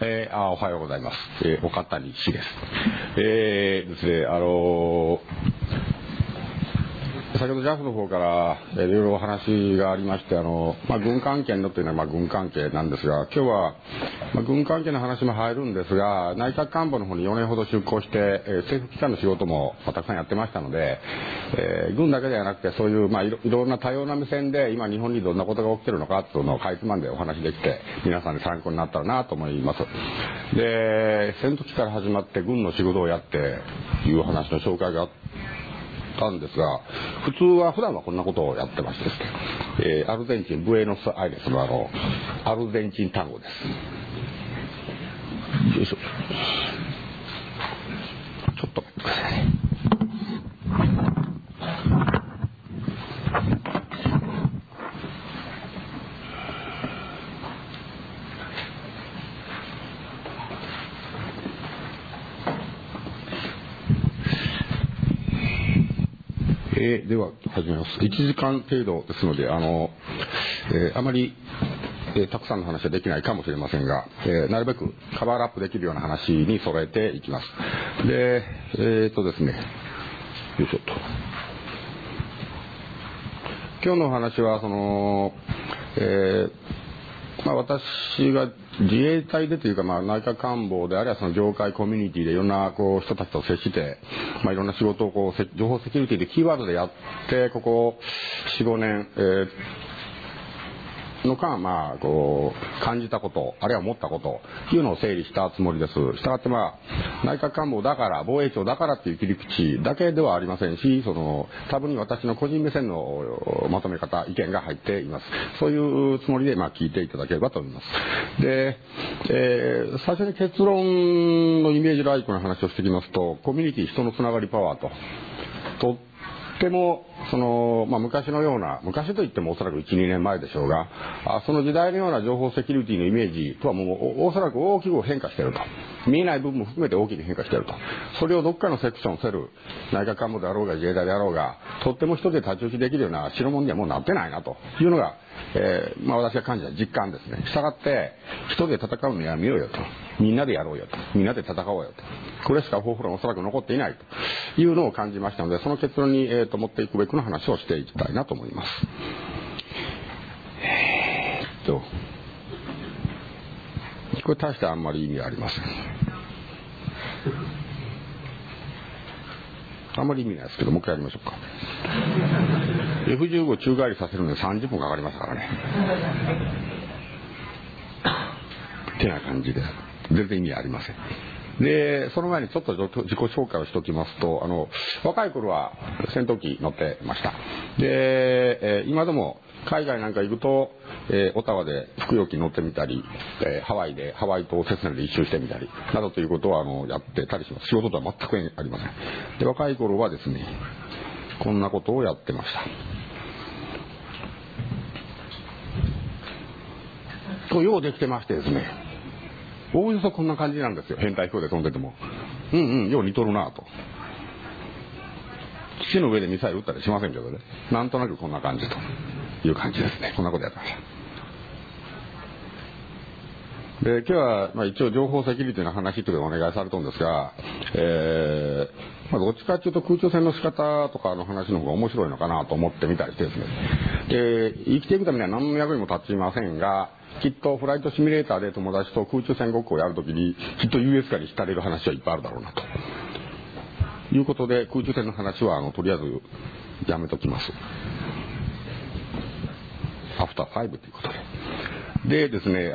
おはようございます。岡谷氏です。ですね、先ほど JAF の方からいろいろお話がありまして、軍関係のというのは軍関係なんですが、今日は、軍関係の話も入るんですが、内閣官房の方に4年ほど出向して、政府機関の仕事もたくさんやってましたので、軍だけではなくてそういう、いろんな多様な目線で今日本にどんなことが起きてるのかというのをかいつまんでお話できて、皆さんに参考になったらなと思います。で、戦闘機から始まって軍の仕事をやっていう話の紹介があったんですが、普段はこんなことをやってましてですね、アルゼンチンブエノスアイレスのアルゼンチン単語です。よいしょ。ちょっと待ってくださいね。では始めます。1時間程度ですので、あまり、たくさんの話はできないかもしれませんが、なるべくカバーアップできるような話に揃えていきます。で、ですね、よいしょっと。今日のお話は、私が自衛隊でというか、内閣官房であるいはその業界コミュニティでいろんな人たちと接して、いろんな仕事を情報セキュリティでキーワードでやって、ここ4、5年、の間、感じたこと、あるいは思ったことというのを整理したつもりです。したがって内閣官房だから、防衛庁だからっていう切り口だけではありませんし、多分に私の個人目線のまとめ方、意見が入っています。そういうつもりで、聞いていただければと思います。で、最初に結論のイメージライクの話をしてきますと、コミュニティ、人のつながりパワーとっても昔のような、昔といってもおそらく 1,2 年前でしょうが、その時代のような情報セキュリティのイメージとはもうおそらく大きく変化していると。見えない部分も含めて大きく変化していると。それをどっかのセクション、セル、内閣官房であろうが自衛隊であろうが、とっても一人で太刀打ちできるような代物にはもうなってないなというのが、私が感じた実感ですね。したがって、一人で戦うのやめようよと。みんなでやろうよと。みんなで戦おうよと。これしか方法論おそらく残っていないというのを感じましたので、その結論に、持っていくべくの話をしていきたいなと思います。これ大してあんまり意味ありません。あんまり意味ないですけど、もう一回やりましょうか。F15 宙返りさせるのに30分かかりましたからね。ってな感じで、全然意味ありません。で、その前にちょっと自己紹介をしておきますと、若い頃は戦闘機乗ってました。で、今でも海外なんか行くと、オタワで服用機乗ってみたり、ハワイ島セスナで一周してみたり、などということをやってたりします。仕事とは全くありません。で、若い頃はですね、こんなことをやってました。ようできてましてですね、おおよそこんな感じなんですよ。編隊飛行で飛んでても。よう似とるなぁと。基地の上でミサイル撃ったりしませんけどね。なんとなくこんな感じという感じですね。こんなことやってました。で、今日は、一応情報セキュリティの話というのをお願いされたんですが、どっちかというと空中戦の仕方とかの話の方が面白いのかなと思ってみたりしてですね。で、生きていくためには何の役にも立ちませんが、きっとフライトシミュレーターで友達と空中戦ごっこをやるときに、きっと US 化に浸れる話はいっぱいあるだろうなと。いうことで、空中戦の話は、とりあえずやめときます。アフター5ということで。でですね、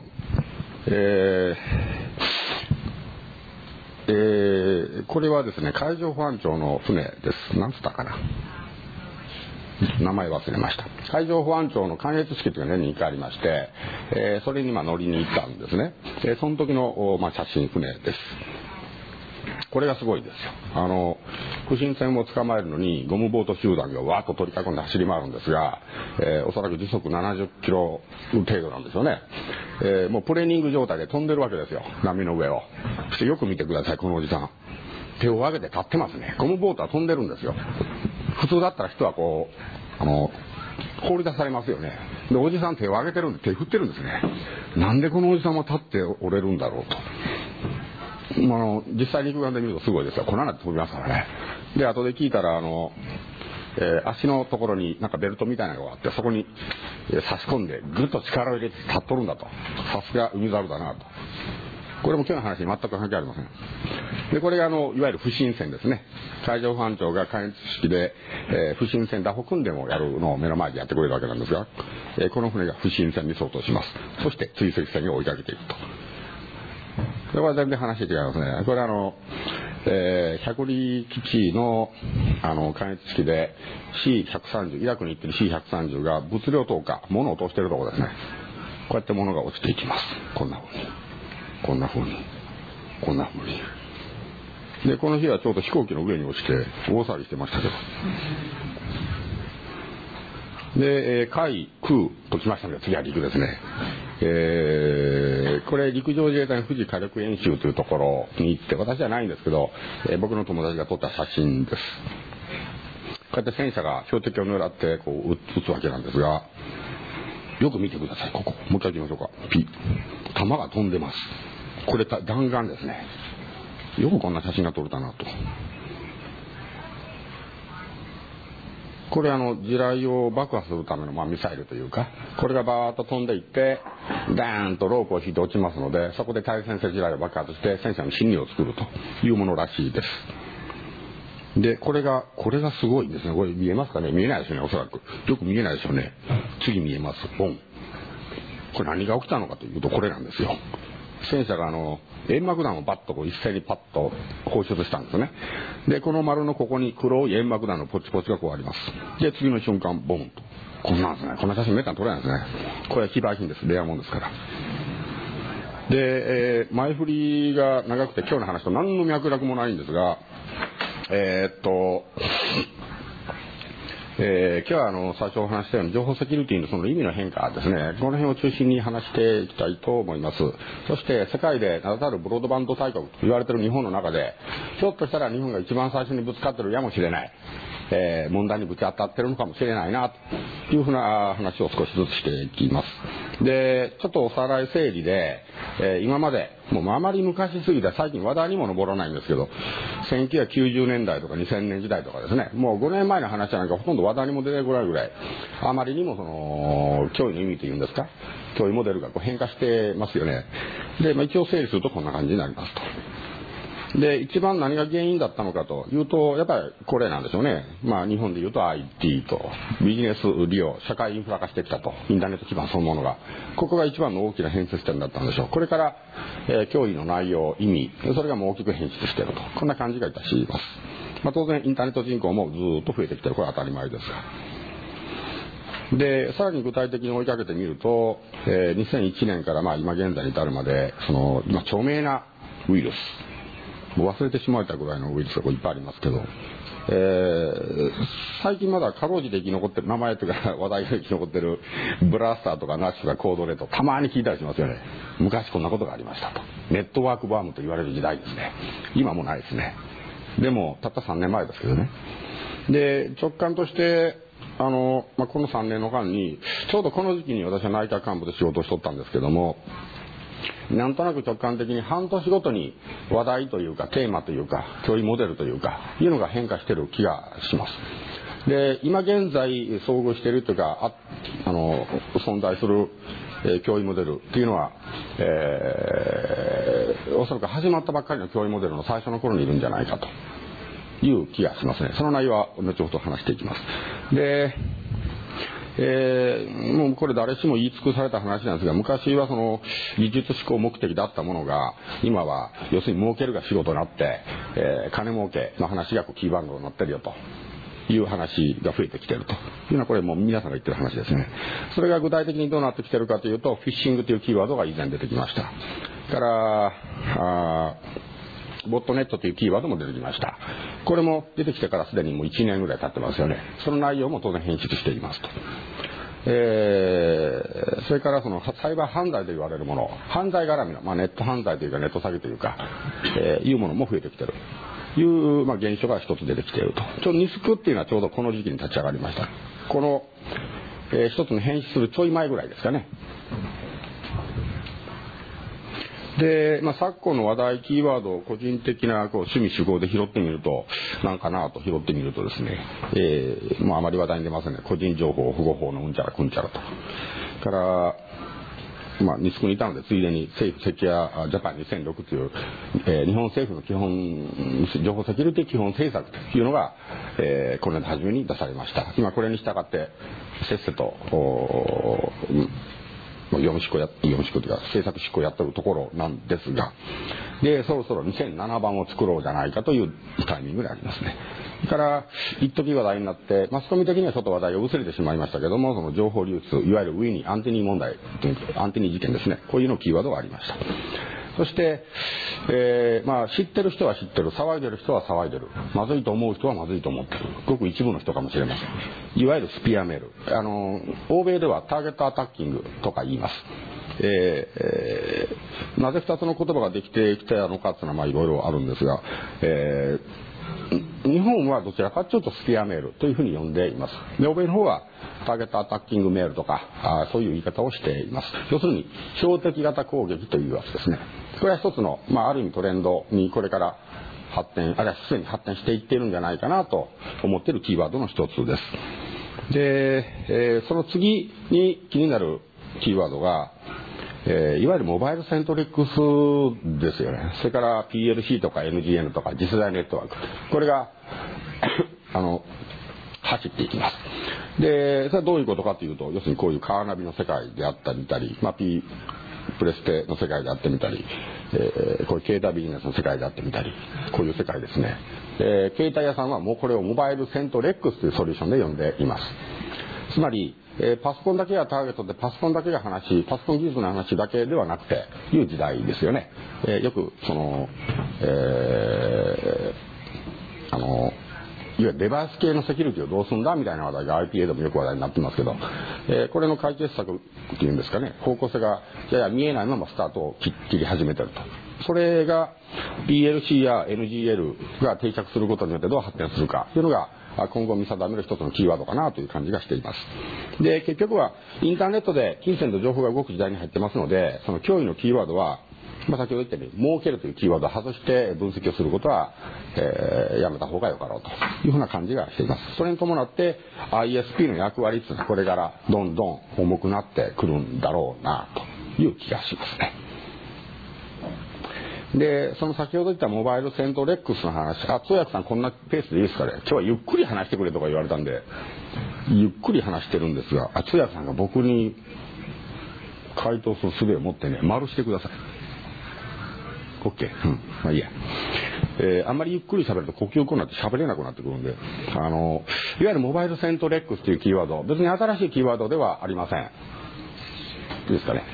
これはですね、海上保安庁の船です。なんつったかな。名前忘れました。海上保安庁の観閲式というのが年に1回ありまして、それに乗りに行ったんですね。その時の、写真、船です。これがすごいですよ。不審船を捕まえるのにゴムボート集団がわーっと取り囲んで走り回るんですが、おそらく時速70キロ程度なんですよね。もうプレーニング状態で飛んでるわけですよ。波の上を。そしてよく見てください、このおじさん。手を上げて立ってますね。ゴムボートは飛んでるんですよ。普通だったら人はこう、 放り出されますよね。で、おじさん手を挙げてるんで手振ってるんですね。なんでこのおじさんは立って折れるんだろうと。実際肉眼で見るとすごいですよ。こんなの飛びますからね。で、後で聞いたら、足のところになんかベルトみたいなのがあって、そこに差し込んでぐっと力を入れて立っとるんだと。さすが海猿だなと。これも今日の話に全く関係ありません。で、これがいわゆる不審船ですね。海上保安庁が関越式で、不審船打破訓練をやるのを目の前でやってくれるわけなんですが、この船が不審船に相当します。そして追跡船を追いかけていくと。これは全然話違いますね。これ百里基地の関越式で C130、イラクに行ってる C130 が物量投下、物を落としてるところですね。こうやって物が落ちていきます。こんな風に。こんな風に。こんな風に。で、この日はちょうど飛行機の上に落ちて大騒ぎしてましたけど。で、海、空と来ましたので、次は陸ですね。これ陸上自衛隊の富士火力演習というところに行って、私じゃないんですけど、僕の友達が撮った写真です。こうやって戦車が標的を狙ってこう撃つわけなんですが、よく見てください。ここもう一回行きましょうか。弾が飛んでます。これ弾丸ですね。よくこんな写真が撮れたなと。これ地雷を爆破するための、ミサイルというか、これがバーッと飛んでいってダーンとロープを引いて落ちますので、そこで対戦車地雷を爆発して戦車の侵入を作るというものらしいです。で、これがすごいんですね。これ見えますかね。見えないですよね、おそらく。よく見えないですよね。次見えます。ボン。これ何が起きたのかというと、これなんですよ。戦車が煙幕弾をバッと一斉にパッと放出したんですね。で、この丸のここに黒い煙幕弾のポチポチがこうあります。で、次の瞬間、ボンと。こんなんですね。こんな写真めったに撮れないですね。これは非売品です。レアもんですから。で、前振りが長くて今日の話と何の脈絡もないんですが、今日は最初お話したように情報セキュリティのその意味の変化ですね、この辺を中心に話していきたいと思います。そして世界で名だたるブロードバンド大国と言われている日本の中で、ひょっとしたら日本が一番最初にぶつかっているやもしれない、問題にぶち当たっているのかもしれないなというふうな話を少しずつしていきます。で、ちょっとおさらい整理で、今までもうあまり昔すぎて最近話題にも上らないんですけど、1990年代とか2000年時代とかですね、もう5年前の話なんかほとんど話題にも出てこないぐらい、あまりにもその脅威の意味というんですか、脅威モデルがこう変化してますよね。で、一応整理するとこんな感じになりますと。で、一番何が原因だったのかというと、やっぱりこれなんでしょうね。日本で言うと IT とビジネス利用、社会インフラ化してきたと、インターネット基盤そのものが、ここが一番の大きな変節点だったんでしょう。これから、脅威の内容、意味、それがもう大きく変質していると、こんな感じがいたします。当然インターネット人口もずっと増えてきている、これは当たり前ですが。で、さらに具体的に追いかけてみると、2001年から今現在に至るまで、著名なウイルス、もう忘れてしまったぐらいのウイルスがいっぱいありますけど、最近まだかろうじて生き残ってる、名前というか話題が生き残ってるブラスターとかナッシュとかコードレット、たまに聞いたりしますよね。昔こんなことがありましたと。ネットワークバームと言われる時代ですね。今もないですね。でもたった3年前ですけどね。で、直感としてこの3年の間にちょうどこの時期に私は内閣幹部で仕事をしとったんですけども、なんとなく直感的に半年ごとに話題というかテーマというか脅威モデルというかいうのが変化している気がします。で、今現在遭遇しているというか存在する脅威モデルっていうのは、おそらく始まったばっかりの脅威モデルの最初の頃にいるんじゃないかという気がしますね。その内容は後ほど話していきます。で、もうこれ誰しも言い尽くされた話なんですが、昔はその技術思考目的だったものが今は要するに儲けるが仕事になって、金儲けの話がキーワードになってるよという話が増えてきているというのは、これもう皆さんが言ってる話ですね。それが具体的にどうなってきているかというと、フィッシングというキーワードが以前出てきました。からボットネットというキーワードも出てきました。これも出てきてからすでにもう1年ぐらい経ってますよね。その内容も当然変質していますと。それからそのサイバー犯罪と言われるもの、犯罪絡みの、ネット犯罪というかネット詐欺というか、いうものも増えてきているという、現象が一つ出てきていると。ニスクっていうのはちょうどこの時期に立ち上がりました。この一つの変死するちょい前ぐらいですかね。で、昨今の話題キーワードを個人的な趣味趣向で拾ってみると、なんかなと拾ってみるとですね、あまり話題に出ませんね。個人情報保護法のうんちゃらくんちゃらと。から、ニスクにいたので、ついでに政府セキュアジャパン2006という、日本政府の基本、情報セキュリティ基本政策というのが、今年の初めに出されました。今これに従って、せっせと、読み執行というか政策執行やってるところなんですが、でそろそろ2007番を作ろうじゃないかというタイミングでありますね。それから一時話題になってマスコミ的にはちょっと話題が薄れてしまいましたけども、その情報流通いわゆるウィニーアンティニー問題アンティニー事件ですね、こういうのキーワードがありました。そして、知ってる人は知ってる、騒いでる人は騒いでる、まずいと思う人はまずいと思ってる、ごく一部の人かもしれません。いわゆるスピアメール、欧米ではターゲットアタッキングとか言います。なぜ2つの言葉ができてきたのかっていうのはいろいろあるんですが、日本はどちらかというとスピアメールというふうに呼んでいます。で、欧米の方はターゲットアタッキングメールとかそういう言い方をしています。要するに標的型攻撃というやつですね。これは一つの、ある意味トレンドにこれから発展、あるいはすでに発展していっているんじゃないかなと思っているキーワードの一つです。で、その次に気になるキーワードが、いわゆるモバイルセントリックスですよね。それから PLC とか NGN とか次世代ネットワーク、これが走っていきます。で、それはどういうことかというと、要するにこういうカーナビの世界であったり、プレステの世界であってみたり、こういう携帯ビジネスの世界であってみたり、こういう世界ですね。携帯屋さんはもうこれをモバイルセントレックスというソリューションで呼んでいます。つまり、パソコンだけがターゲットでパソコンだけが話、パソコン技術の話だけではなくていう時代ですよね。よくその、いわゆるデバイス系のセキュリティをどうするんだみたいな話題が IPA でもよく話題になってますけど、これの解決策っていうんですかね、方向性がやや見えないままスタートを切り始めてると。それが PLC や NGL が定着することによってどう発展するかというのが今後見定める一つのキーワードかなという感じがしています。で、結局はインターネットで金銭と情報が動く時代に入ってますので、その脅威のキーワードは先ほど言ったように儲けるというキーワードを外して分析をすることは、やめた方がよかろうというふうな感じがしています。それに伴って ISP の役割というのはこれからどんどん重くなってくるんだろうなという気がしますね。で、その先ほど言ったモバイルセントレックスの話、通訳さんこんなペースでいいですかね、今日はゆっくり話してくれとか言われたんでゆっくり話してるんですが、通訳さんが僕に回答する術を持ってね、丸してください。 OK、いいや。あんまりゆっくり喋ると呼吸困難って喋れなくなってくるんで、いわゆるモバイルセントレックスというキーワード、別に新しいキーワードではありません。いいですかね。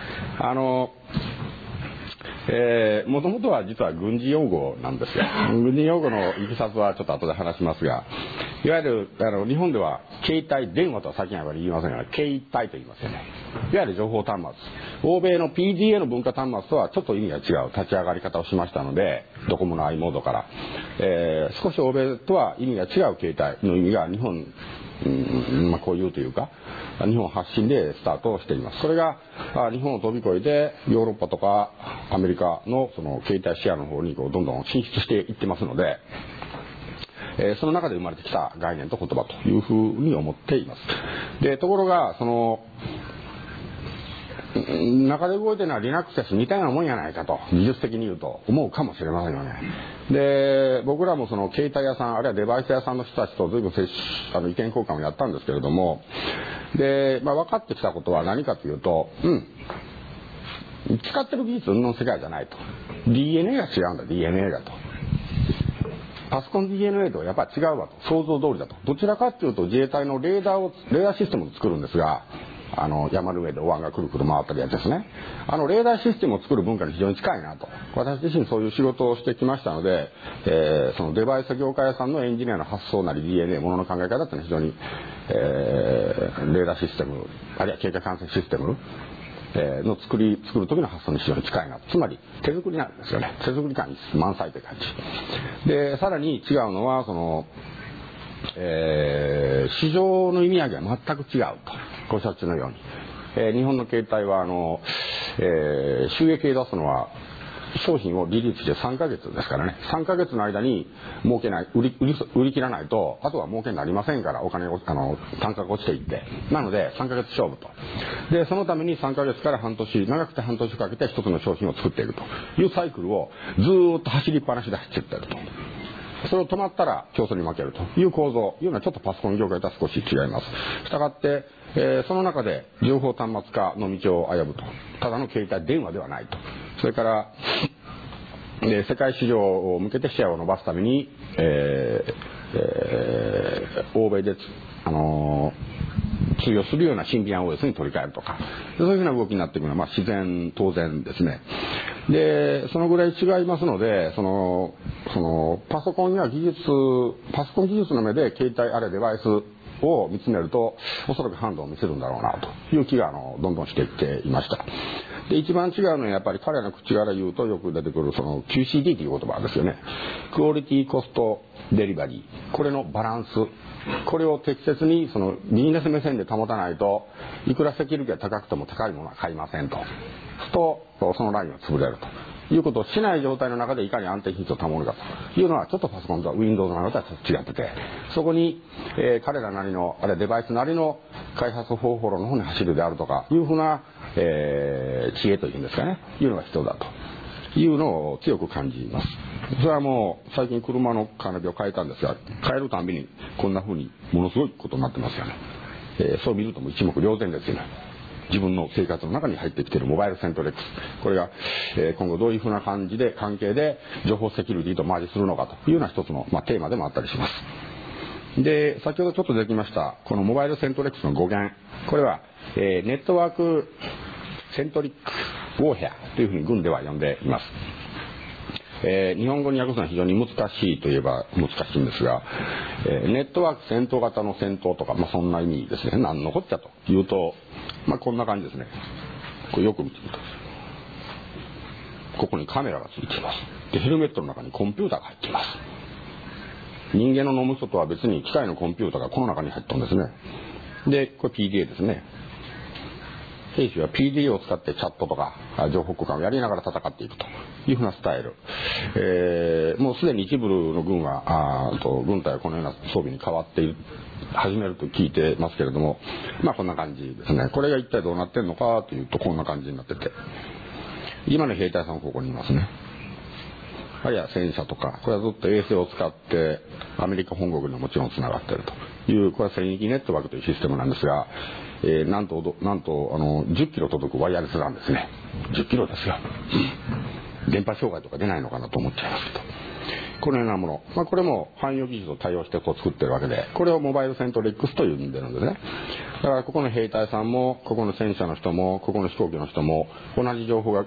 もともとは実は軍事用語なんですよ。軍事用語のいきさつはちょっと後で話しますが、いわゆる日本では携帯電話とは最近はあまり言いませんが、携帯と言いますよね。いわゆる情報端末、欧米の PDA の文化端末とはちょっと意味が違う立ち上がり方をしましたので、ドコモの i モードから、少し欧米とは意味が違う携帯の意味が日本、こういうというか日本発信でスタートしています。それが日本を飛び越えてヨーロッパとかアメリカのその携帯シェアの方にどんどん進出していってますので、その中で生まれてきた概念と言葉というふうに思っています。で、ところがその中で動いてるのは Linux だし似たようなもんやないかと技術的に言うと思うかもしれませんよね。で、僕らもその携帯屋さんあるいはデバイス屋さんの人たちと随分意見交換をやったんですけれども、で、分かってきたことは何かというと、使ってる技術の世界じゃないと。DNA が違うんだ、DNA がと。パソコン DNA とはやっぱり違うわと。想像通りだと。どちらかというと自衛隊のレーダーシステムを作るんですが、山の上でお椀がくるくる回ってるやつですね。レーダーシステムを作る文化に非常に近いなと。私自身そういう仕事をしてきましたので、そのデバイス業界屋さんのエンジニアの発想なり DNA、ものの考え方っていうのは非常に、レーダーシステム、あるいは経過観測システムの作る時の発想に非常に近いな。つまり手作りなんですよね。手作り感満載という感じで、さらに違うのはその市場の意味合いが全く違うとご承知のように、日本の携帯は収益を出すのは商品をリリースして3ヶ月ですからね、3ヶ月の間に儲けない、売り切らないと、あとは儲けになりませんから、お金を、単価が落ちていって。なので、3ヶ月勝負と。で、そのために3ヶ月から半年、長くて半年かけて一つの商品を作っていくというサイクルをずーっと走りっぱなしで走っていっていると。それを止まったら競争に負けるという構造、いうのはちょっとパソコン業界とは少し違います。したがって、その中で情報端末化の道を歩むと。ただの携帯電話ではないと。それから、世界市場を向けてシェアを伸ばすために、欧米で通用するようなシンビアン OS に取り替えるとか、そういうふうな動きになっていくのは、まあ、自然当然ですね。で、そのぐらい違いますので、パソコン技術の目で携帯あれデバイスを見つめると、おそらく反動を見せるんだろうなという気がどんどんしていっていました。で、一番違うのはやっぱり彼の口から言うとよく出てくるQCD という言葉ですよね。クオリティコストデリバリー。これのバランス。これを適切にビジネス目線で保たないと、いくらセキュリティが高くても高いものは買いませんと。そのラインは潰れるということをしない状態の中でいかに安定品質を保るかというのはちょっとパソコンと Windows なのとはちょっと違ってて、そこに、彼らなりの、あるいはデバイスなりの開発方法論の方に走るであるとかいうふうな、知恵というんですかね、いうのが必要だというのを強く感じます。それはもう最近車のカーナビを変えたんですが、変えるたんびにこんな風にものすごいことになってますよね。そう見るともう一目瞭然ですよね。自分の生活の中に入ってきているモバイルセントレックス。これが、今後どういう風な関係で情報セキュリティとマージするのかというような一つの、テーマでもあったりします。で、先ほどちょっとできました、このモバイルセントレックスの語源。これは、ネットワークセントリックウォーヘアというふうに軍では呼んでいます。日本語に訳すのは非常に難しいといえば難しいんですが、ネットワーク戦闘型の戦闘とか、そんな意味ですね。何のこっちゃというと、こんな感じですね。これよく見てみると、ここにカメラがついています。で、ヘルメットの中にコンピューターが入っています。人間の脳みそとは別に機械のコンピューターがこの中に入ったんですね。で、これ PDA ですね。兵士は PDA を使ってチャットとか情報交換をやりながら戦っていくというふうなスタイル。もうすでに一部の軍は軍隊はこのような装備に変わって始めると聞いてますけれども、こんな感じですね。これが一体どうなってんのかというとこんな感じになってて、今の兵隊さんはここにいますね。あるいは戦車とか、これはずっと衛星を使ってアメリカ本国にはもちろんつながっているという、これは戦域ネットワークというシステムなんですが、なんと10キロ届くワイヤレスなんですね。10キロですよ。電波障害とか出ないのかなと思っちゃいますけど。このようなもの。これも汎用技術を対応して作ってるわけで、これをモバイルセントリックスと呼んでるんですね。だからここの兵隊さんも、ここの戦車の人も、ここの飛行機の人も、同じ情報が、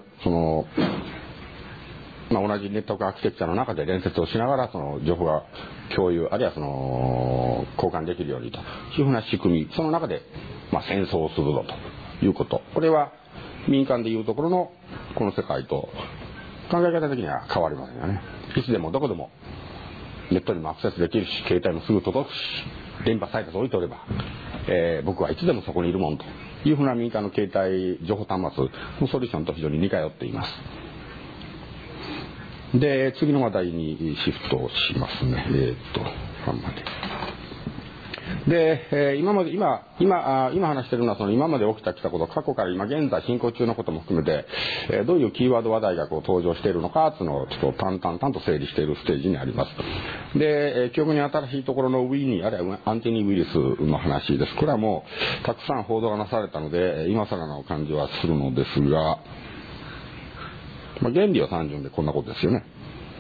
同じネットワークアーキテクチャの中で連接をしながら、情報が共有、あるいは交換できるようにというふうな仕組み、その中で、戦争をするぞということ。これは民間でいうところのこの世界と考え方的には変わりませんよね。いつでもどこでもネットにもアクセスできるし、携帯もすぐ届くし、電波さえ置いておれば、僕はいつでもそこにいるもんというふうな民間の携帯情報端末のソリューションと非常に似通っています。で、次の話題にシフトしますね。で、今話しているのは今まで起きたこと、過去から今現在進行中のことも含めて、どういうキーワード話題が登場しているのかというのをちょっと淡々と整理しているステージにあります。で、記憶に新しいところのウィニー、あるいはアンティニーウイルスの話です。これはもうたくさん報道がなされたので、今更の感じはするのですが、原理は単純でこんなことですよね。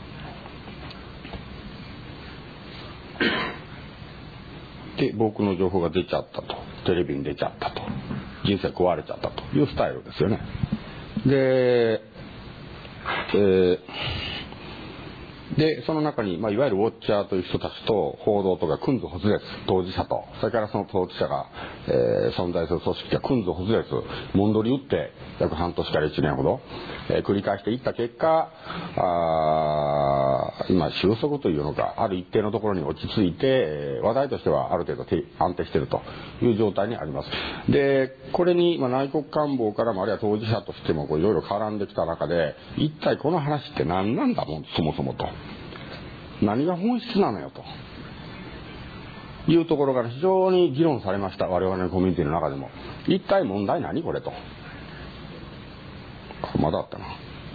で、僕の情報が出ちゃったと、テレビに出ちゃったと、人生壊れちゃったというスタイルですよね。で、 で、その中に、いわゆるウォッチャーという人たちと、報道とか、訓図発烈、当事者と、それからその当事者が、存在する組織が訓図発烈、もんどり打って、約半年から1年ほど、繰り返していった結果、今、収束というのか、ある一定のところに落ち着いて、話題としてはある程度安定しているという状態にあります。で、これに、内閣官房からも、あるいは当事者としても、いろいろ絡んできた中で、一体この話って何なんだもん、そもそもと。何が本質なのよというところから非常に議論されました。我々のコミュニティの中でも一体問題何これと。まだあったな。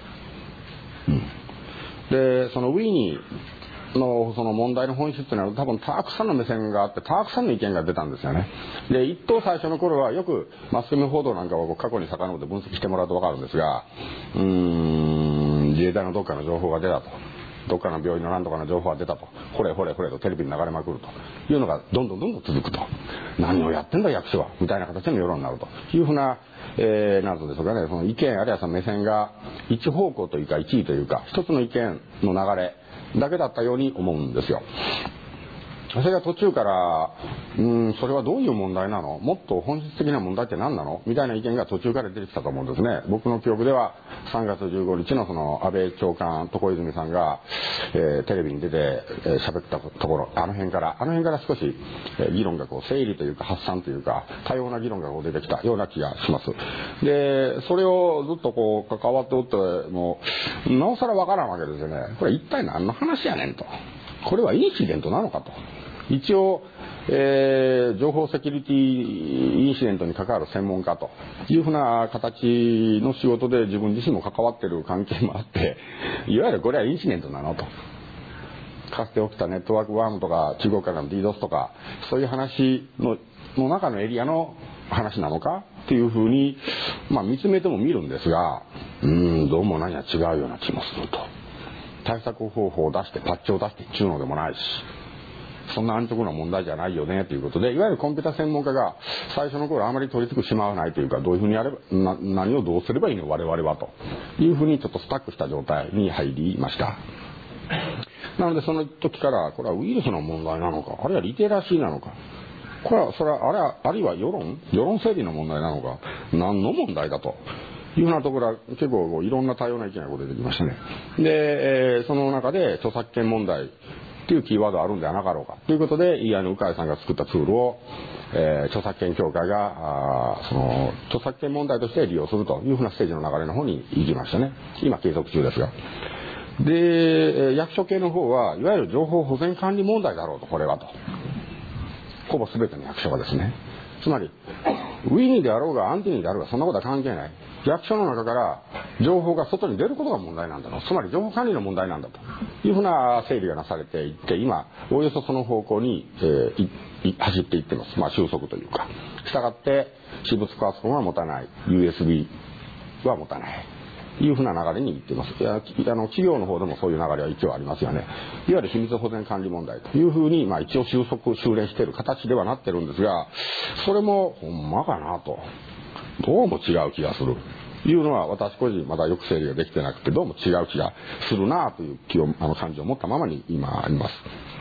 で、そのウィーニーのその問題の本質というのは多分たくさんの目線があってたくさんの意見が出たんですよね。で、一等最初の頃はよくマスコミ報道なんかを過去に遡って分析してもらうと分かるんですが、自衛隊のどっかの情報が出たと。どっかの病院の何とかの情報が出たと。ほれほれほれとテレビに流れまくるというのがどんどん続くと。何をやってんだ役所はみたいな形の世論になるというふうな、なんとでしょうかね、その意見あるいはその目線が一方向というか一位というか一つの意見の流れだけだったように思うんですよ。それが途中からそれはどういう問題なの、もっと本質的な問題って何なのみたいな意見が途中から出てきたと思うんですね。僕の記憶では3月15日のその安倍長官床泉さんが、テレビに出て喋ったところ、あの辺から少し、議論がこう整理というか発散というか多様な議論がこう出てきたような気がします。で、それをずっとこう関わっておってもなおさらわからんわけですよね。これ一体何の話やねんと。これはインシデントなのかと。一応、情報セキュリティインシデントに関わる専門家というふうな形の仕事で自分自身も関わっている関係もあって、いわゆるこれはインシデントなのと。かつて起きたネットワークワームとか中国からの DDoS とかそういう話の中のエリアの話なのかっていうふうに、見つめても見るんですが、どうも何や違うような気もすると。対策方法を出してパッチを出してっていうのでもないし、そんな安直な問題じゃないよねということで、いわゆるコンピュータ専門家が最初の頃あまり取り付くしまわないというか、どういうふうにやれば何をどうすればいいの我々はというふうにちょっとスタックした状態に入りました。なのでその時からこれはウイルスの問題なのか、あるいはリテラシーなのか、これはそれはあるいは世論整理の問題なのか、何の問題だというふうなところは結構いろんな多様な意見が出てきましたね。で、その中で著作権問題というキーワードがあるんではなかろうかということで、鵜飼さんが作ったツールを、著作権協会がその著作権問題として利用するというふうなステージの流れの方に行きましたね。今継続中ですが。で、役所系の方はいわゆる情報保全管理問題だろうと、これはと。ほぼ全ての役所がですね。つまりウィニーであろうがアンティニーであろうがそんなことは関係ない。役所の中から情報が外に出ることが問題なんだと。つまり情報管理の問題なんだというふうな整理がなされていって、今おおよそその方向に、走っていってます。収束というか。したがって私物パソコンは持たない、 USB は持たないいうふうな流れにいっています。企業の方でもそういう流れは一応ありますよね。いわゆる秘密保全管理問題というふうに、一応収斂している形ではなってるんですが、それもほんまかなと、どうも違う気がするいうのは、私個人まだよく整理ができてなくて、どうも違う気がするなという感じを持ったままに今あります。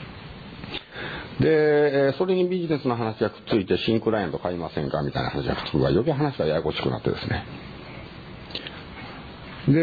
で、それにビジネスの話がくっついて新クライアント買いませんかみたいな話がくっつくが、余計話がややこしくなってですね。で、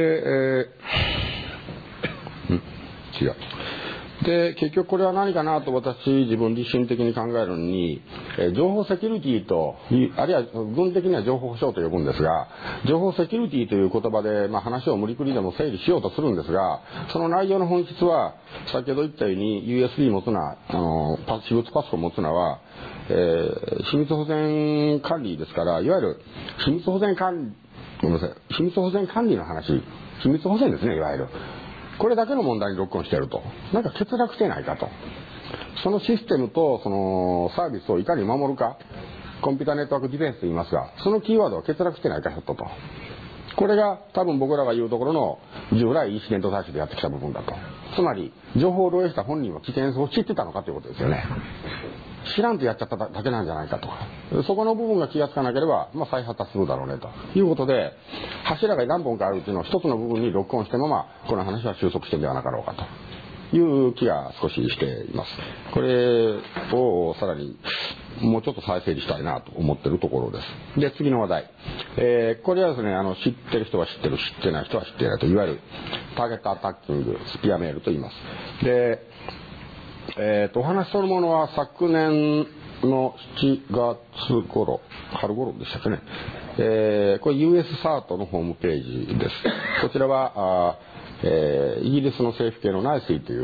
違う。で、結局これは何かなと私自分自身的に考えるのに、情報セキュリティと、あるいは軍的には情報保障と呼ぶんですが、情報セキュリティという言葉で、話を無理くりでも整理しようとするんですが、その内容の本質は、先ほど言ったように USB 持つな、私物パソコン持つなは、秘密保全管理ですから、いわゆる秘密保全管理の話、秘密保全ですね、いわゆる。これだけの問題にロックオンしてやると、なんか欠落してないかと。そのシステムとそのサービスをいかに守るか、コンピュータネットワークディフェンスと言いますが、そのキーワードは欠落してないかひょっと。これが多分僕らが言うところの従来インシデント対処でやってきた部分だと。つまり情報を漏洩した本人は危険性を知ってたのかということですよね。知らんとやっちゃっただけなんじゃないかとか、そこの部分が気がつかなければ、再発達するだろうねということで、柱が何本かあるうちの一つの部分にロックオンしたままこの話は収束してんではなかろうかという気が少ししています。これをさらにもうちょっと再整理したいなと思っているところです。で、次の話題。これはですね、知ってる人は知ってる、知ってない人は知っていないと、いわゆるターゲットアタッキング、スピアメールと言います。で、お話そのものは昨年の7月頃、春頃でしたっけね。これ US サートのホームページです。こちらは、イギリスの政府系のナイスイという、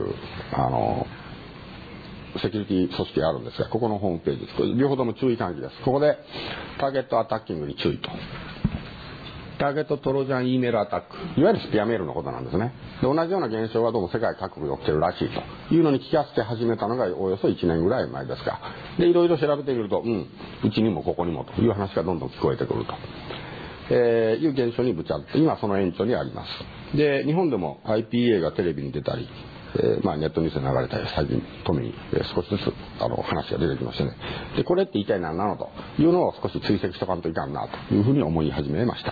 セキュリティ組織があるんですが、ここのホームページです。これ両方とも注意喚起です。ここでターゲットアタッキングに注意と。ターゲットトロジャン E メールアタック、いわゆるスピアメールのことなんですね。で、同じような現象がどうも世界各国で起きてるらしいというのに気がつき始めたのがおよそ1年ぐらい前ですか。で、いろいろ調べてみると、うちにもここにもという話がどんどん聞こえてくると、いう現象にぶち当たって、今その延長にあります。で、日本でも IPA がテレビに出たり、ネットニュースで流れたり、最近富に少しずつ話が出てきましてね。で、これって一体何なのというのを少し追跡しとかんといかんなというふうに思い始めました。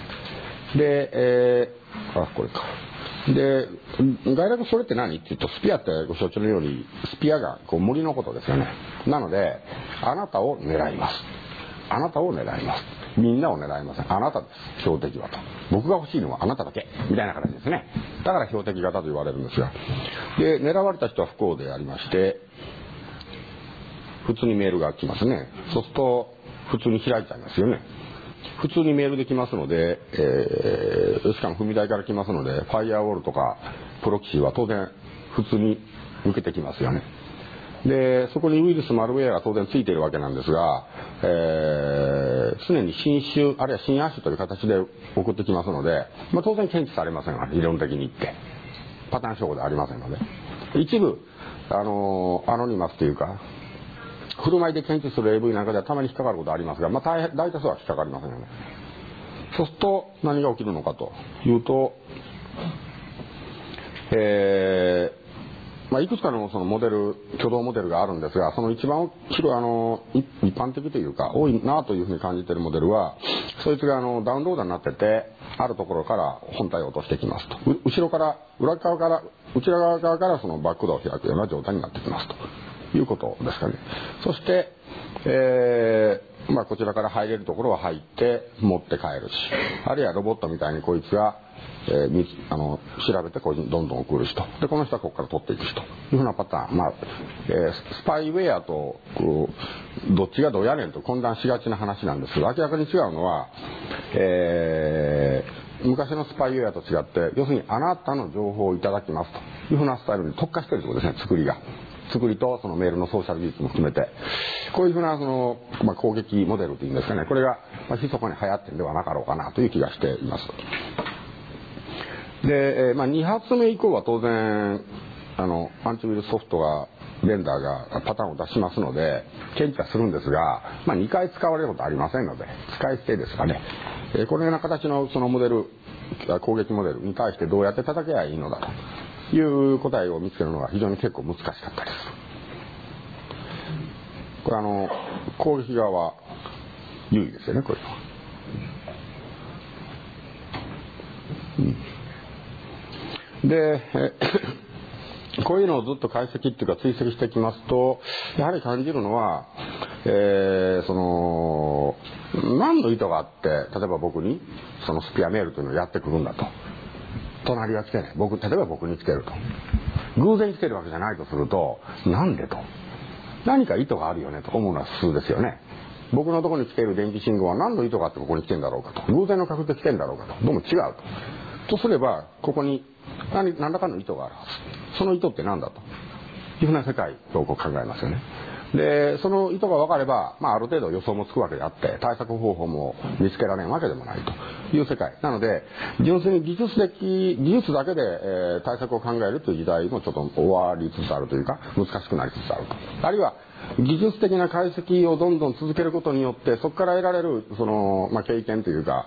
で、これか。で、概略それって何って言うと、スピアってご承知のように、スピアが森のことですよね。なので、あなたを狙います。あなたを狙います。みんなを狙いません。あなたです。標的はと。僕が欲しいのはあなただけ。みたいな形ですね。だから標的型と言われるんですが。で、狙われた人は不幸でありまして、普通にメールが来ますね。そうすると、普通に開いちゃいますよね。普通にメールで来ますので、しかも踏み台から来ますので、ファイアウォールとかプロキシは当然普通に受けてきますよね。で、そこにウイルス、マルウェアが当然ついているわけなんですが、常に新種、あるいは新亜種という形で送ってきますので、当然検知されませんが、理論的に言って。パターン証拠ではありませんので。一部、アノニマスというか、振る舞いで検知する AV なんかではたまに引っかかることありますが、大多数は引っかかりませんよね。そうすると何が起きるのかというと、いくつかのそのモデル、挙動モデルがあるんですが、その一番一般的というか、多いなというふうに感じているモデルは、そいつがダウンローダーになってて、あるところから本体を落としてきますと。後ろから、内側からそのバックドアを開くような状態になってきますと。いうことですかね。そして、こちらから入れるところは入って持って帰るし、あるいはロボットみたいにこいつが、調べてこいつにどんどん送るしと。で、この人はここから取っていくしというふうなパターン。スパイウェアとどっちがどうやねんと混乱しがちな話なんですけど、明らかに違うのは、昔のスパイウェアと違って、要するにあなたの情報をいただきますというふうなスタイルに特化しているということですね、作りとそのメールのソーシャル技術も含めて、こういうふうな攻撃モデルというんですかね、これが密かに流行ってるんではなかろうかなという気がしています。で、2発目以降は当然アンチウイルスソフトがベンダーがパターンを出しますので検知はするんですが、2回使われることはありませんので使い捨てですかね。このような形のそのモデル、攻撃モデルに対してどうやって叩けばいいのだという答えを見つけるのが非常に結構難しかったです。これ攻撃側は優位ですよね、これは。で、こういうのをずっと解析っていうか追跡してきますと、やはり感じるのは、何の意図があって、例えば僕にそのスピアメールというのをやってくるんだと。隣が来てね、例えば僕に来てると。偶然来てるわけじゃないとすると、なんでと。何か意図があるよねと思うのは普通ですよね。僕のところに来ている電気信号は何の意図があってここに来てんだろうかと。偶然の確率で来てんだろうかと。どうも違うと。とすれば、ここに何らかの意図があるはず。その意図って何だというふうな世界を考えますよね。で、その意図が分かれば、ある程度予想もつくわけであって、対策方法も見つけられんわけでもないという世界。なので、純粋に技術だけで、対策を考えるという時代もちょっと終わりつつあるというか、難しくなりつつあると。あるいは、技術的な解析をどんどん続けることによって、そこから得られる、経験というか、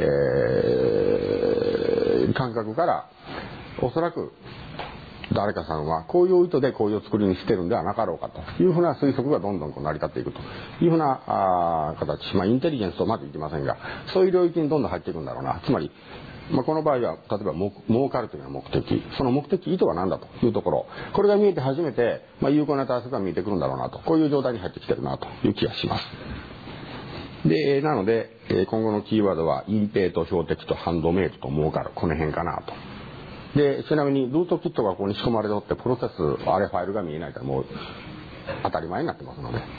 感覚から、おそらく、誰かさんはこういう意図でこういう作りにしてるんではなかろうかというふうな推測がどんどん成り立っていくというふうな形、インテリジェンスとまで言ってませんが、そういう領域にどんどん入っていくんだろうな。つまりこの場合は例えば儲かるというのが目的、その目的意図は何だというところ、これが見えて初めて、有効な対策が見えてくるんだろうなと、こういう状態に入ってきてるなという気がします。でなので今後のキーワードは隠蔽と標的とハンドメイドと儲かる、この辺かなと。でちなみにルートキットがここに仕込まれておって、プロセスあれファイルが見えないからもう当たり前になってますので、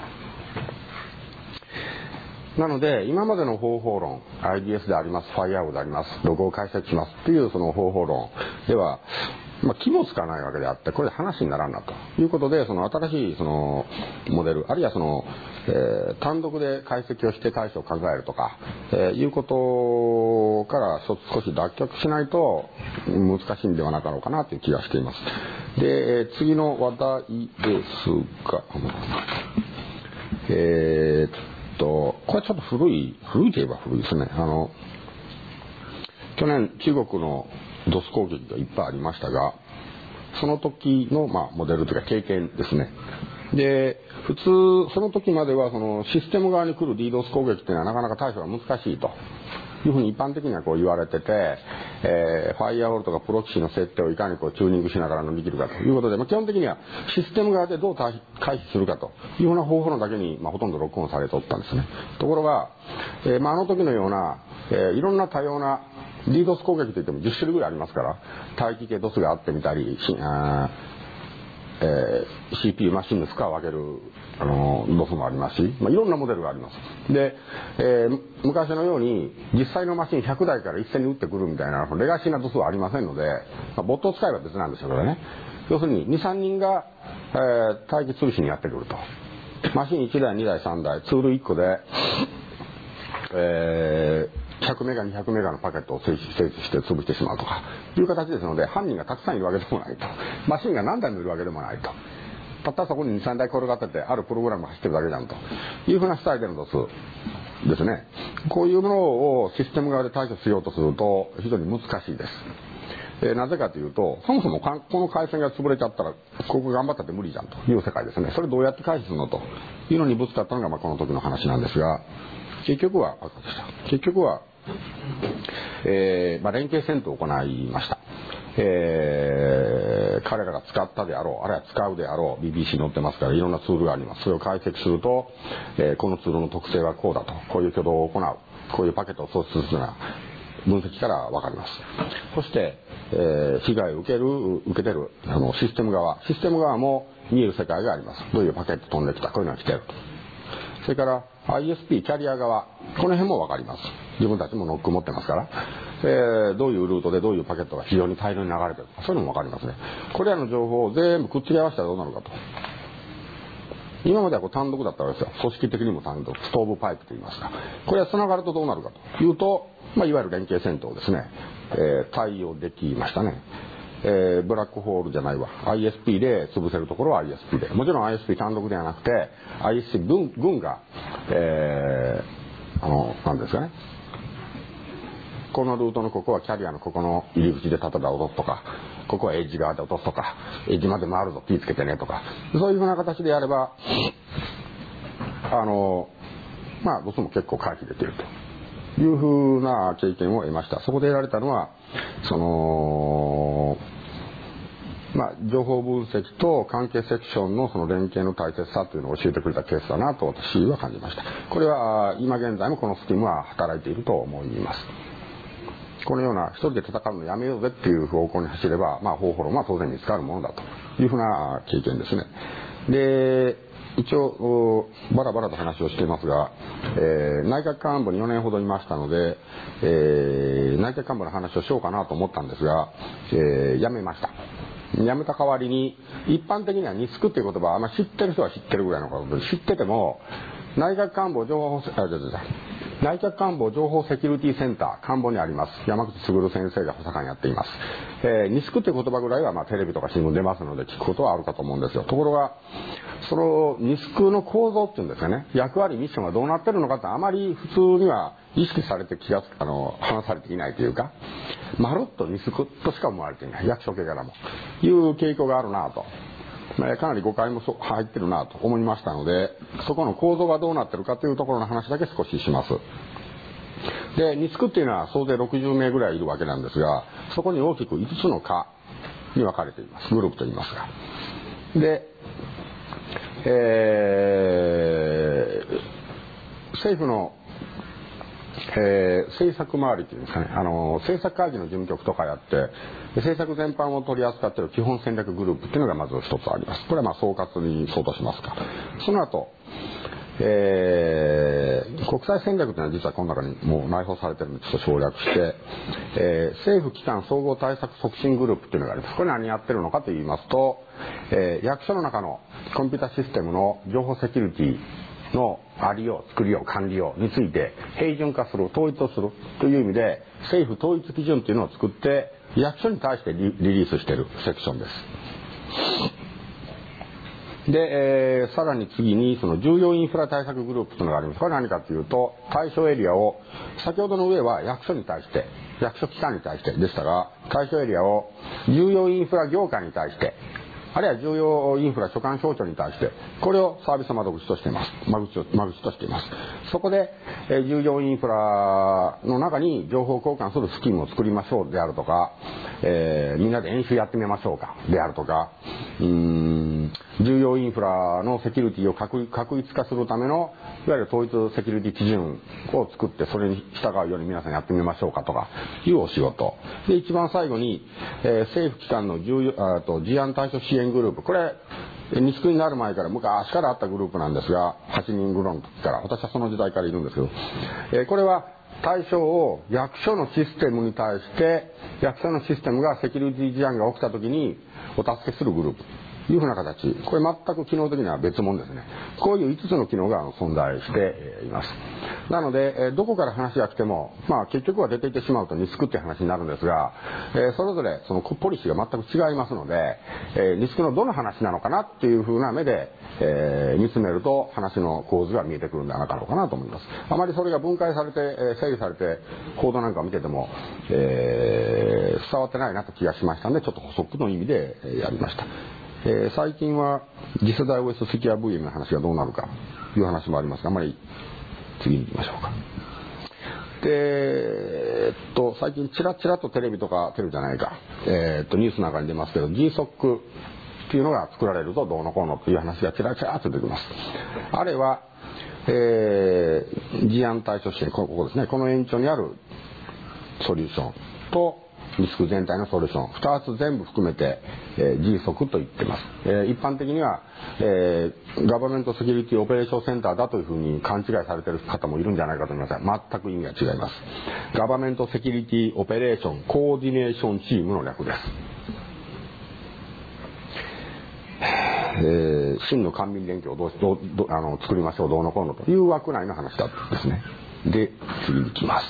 なので今までの方法論 IDS であります、ファイアウォーであります、ログを解析しますというその方法論では、気もつかないわけであって、これで話にならんなということで、その新しいそのモデル、あるいはその、単独で解析をして対処を考えるとか、いうことから少し脱却しないと難しいんではなかろうかなという気がしています。で、次の話題ですが、これちょっと古いといえば古いですね。去年中国のドス攻撃がいっぱいありましたが、その時のモデルというか経験ですね。で普通その時まではそのシステム側に来る DDoS 攻撃というのはなかなか対処が難しいというふうに一般的にはこう言われてて、ファイアウォールとかプロキシの設定をいかにこうチューニングしながら乗り切るかということで、基本的にはシステム側でどう回避するかというような方法のだけに、ほとんど録音されておったんですね。ところが、あの時のような、いろんな多様な DDoS 攻撃といっても10種類ぐらいありますから、大気系 DOS があってみたり、CPU マシンの負荷を上げるDOS もありますし、いろんなモデルがあります。で、昔のように実際のマシン100台から一斉に打ってくるみたいなレガシーな DOS はありませんので、ボットを使えば別なんでしょうけどね。要するに 2,3 人が、待機潰しにやってくると。マシン1台2台3台ツール1個で、100メガ200メガのパケットを整理して潰してしまうとかいう形ですので、犯人がたくさんいるわけでもないと、マシンが何台もいるわけでもないと、たったそこに 2,3 台転がっててあるプログラムが走ってるだけじゃんというふうなスタイルのDOSですね。こういうものをシステム側で対処しようとすると非常に難しいです。なぜかというと、そもそもこの回線が潰れちゃったらここ頑張ったって無理じゃんという世界ですね。それどうやって回避するのというのにぶつかったのがこの時の話なんですが、結局は連携戦闘を行いました。彼らが使ったであろう、あるいは使うであろう BBC 載ってますからいろんなツールがあります。それを解析すると、このツールの特性はこうだと、こういう挙動を行う、こういうパケットを送出するような分析から分かります。そして、被害を受けてるシステム側も見える世界があります。どういうパケット飛んできた、こういうのが来てる。それから ISP キャリア側、この辺も分かります。自分たちもノック持ってますから、どういうルートでどういうパケットが非常に大量に流れてるか、そういうのも分かりますね。これらの情報を全部くっつけ合わせたらどうなるかと。今までは単独だったわけですよ。組織的にも単独、ストーブパイプといいますか、これは繋がるとどうなるかというと、いわゆる連携戦闘ですね、対応できましたね。ブラックホールじゃないわ、 ISP で潰せるところは ISP で、もちろん ISP 単独ではなくて ISP 群が、なんですかね、このルートのここはキャリアのここの入り口で例えば落とすとか、ここはエッジ側で落とすとか、エッジまで回るぞ気ぃつけてねとか、そういうふうな形でやればどうしても結構回避できるというふうな経験を得ました。そこで得られたのは情報分析と関係セクションのその連携の大切さというのを教えてくれたケースだなと私は感じました。これは今現在もこのスキームは働いていると思います。このような一人で戦うのやめようぜっていう方向に走れば、方法論は当然見つかるものだというふうな経験ですね。で、一応バラバラと話をしていますが、内閣官房に4年ほどいましたので、内閣官房の話をしようかなと思ったんですが、やめました。やめた代わりに、一般的にはニスクっていう言葉は知ってる人は知ってるぐらいのことで、知ってても内閣官房情報セキュリティセンター官房にあります。山口卓先生が補佐官やっています。ニスクっていう言葉ぐらいはテレビとか新聞出ますので聞くことはあるかと思うんですよ。ところがそのニスクの構造っていうんですかね、役割ミッションがどうなってるのかってあまり普通には意識されて話されていないというか、まるっとニスクとしか思われていない、役所系からもいう傾向があるなと、かなり誤解も入ってるなと思いましたので、そこの構造がどうなってるかというところの話だけ少しします。 で、ニスクっていうのは総勢60名ぐらいいるわけなんですが、そこに大きく5つの課に分かれています。グループといいますが。で、政府の、政策周りっていうんですかね、政策会議の事務局とかやって、政策全般を取り扱っている基本戦略グループっていうのがまず一つあります。これはまあ総括に相当しますか。その後、国際戦略というのは実はこの中にもう内包されているのでちょっと省略して、政府機関総合対策促進グループというのがあります。これ何やってるのかと言いますと、役所の中のコンピュータシステムの情報セキュリティのありよう、作りよう、管理ようについて平準化する、統一をするという意味で政府統一基準というのを作って役所に対してリリースしているセクションです。で、さらに次にその重要インフラ対策グループというのがあります。これは何かというと、対象エリアを先ほどの上は役所に対して、役所機関に対してでしたが、対象エリアを重要インフラ業界に対して、あるいは重要インフラ所管省庁に対して、これをサービス窓口としています。間口としています。そこで、重要インフラの中に情報交換するスキームを作りましょうであるとか、みんなで演習やってみましょうかであるとか、重要インフラのセキュリティを確一化するためのいわゆる統一セキュリティ基準を作ってそれに従うように皆さんやってみましょうかとかいうお仕事で、一番最後に、政府機関の事案対処支援グループ、これニスクになる前から昔からあったグループなんですが、8人グロの時から、私はその時代からいるんですけど、これは対象を役所のシステムに対して役所のシステムがセキュリティ事案が起きた時にお助けするグループというふうな形、これ全く機能的には別物ですね。こういう5つの機能が存在しています。なのでどこから話が来ても、結局は出ていってしまうとニスクって話になるんですが、それぞれそのポリシーが全く違いますので、ニスクのどの話なのかなっていうふうな目で、見つめると話の構図が見えてくるんではなかろうかなと思います。あまりそれが分解されて、整理されてコードなんかを見てても、伝わってないなと気がしましたので、ちょっと補足の意味でやりました。最近は次世代 OS セキュア VM の話がどうなるかという話もありますが、あまり次に行きましょうか。で、最近チラチラとテレビじゃないか、ニュースなんかに出ますけど GSOC っていうのが作られるとどうのこうのという話がチラチラと出てきます。あれは、事案対処支援、ここですね、この延長にあるソリューションとリスク全体のソリューション2つ全部含めて、GSOC と言っています。一般的には、ガバメントセキュリティオペレーションセンターだというふうに勘違いされている方もいるんじゃないかと思いますが、全く意味が違います。ガバメントセキュリティオペレーションコーディネーションチームの略です。真の官民連携を作りましょうどうのこうのという枠内の話だったんですね。で、次に行きます。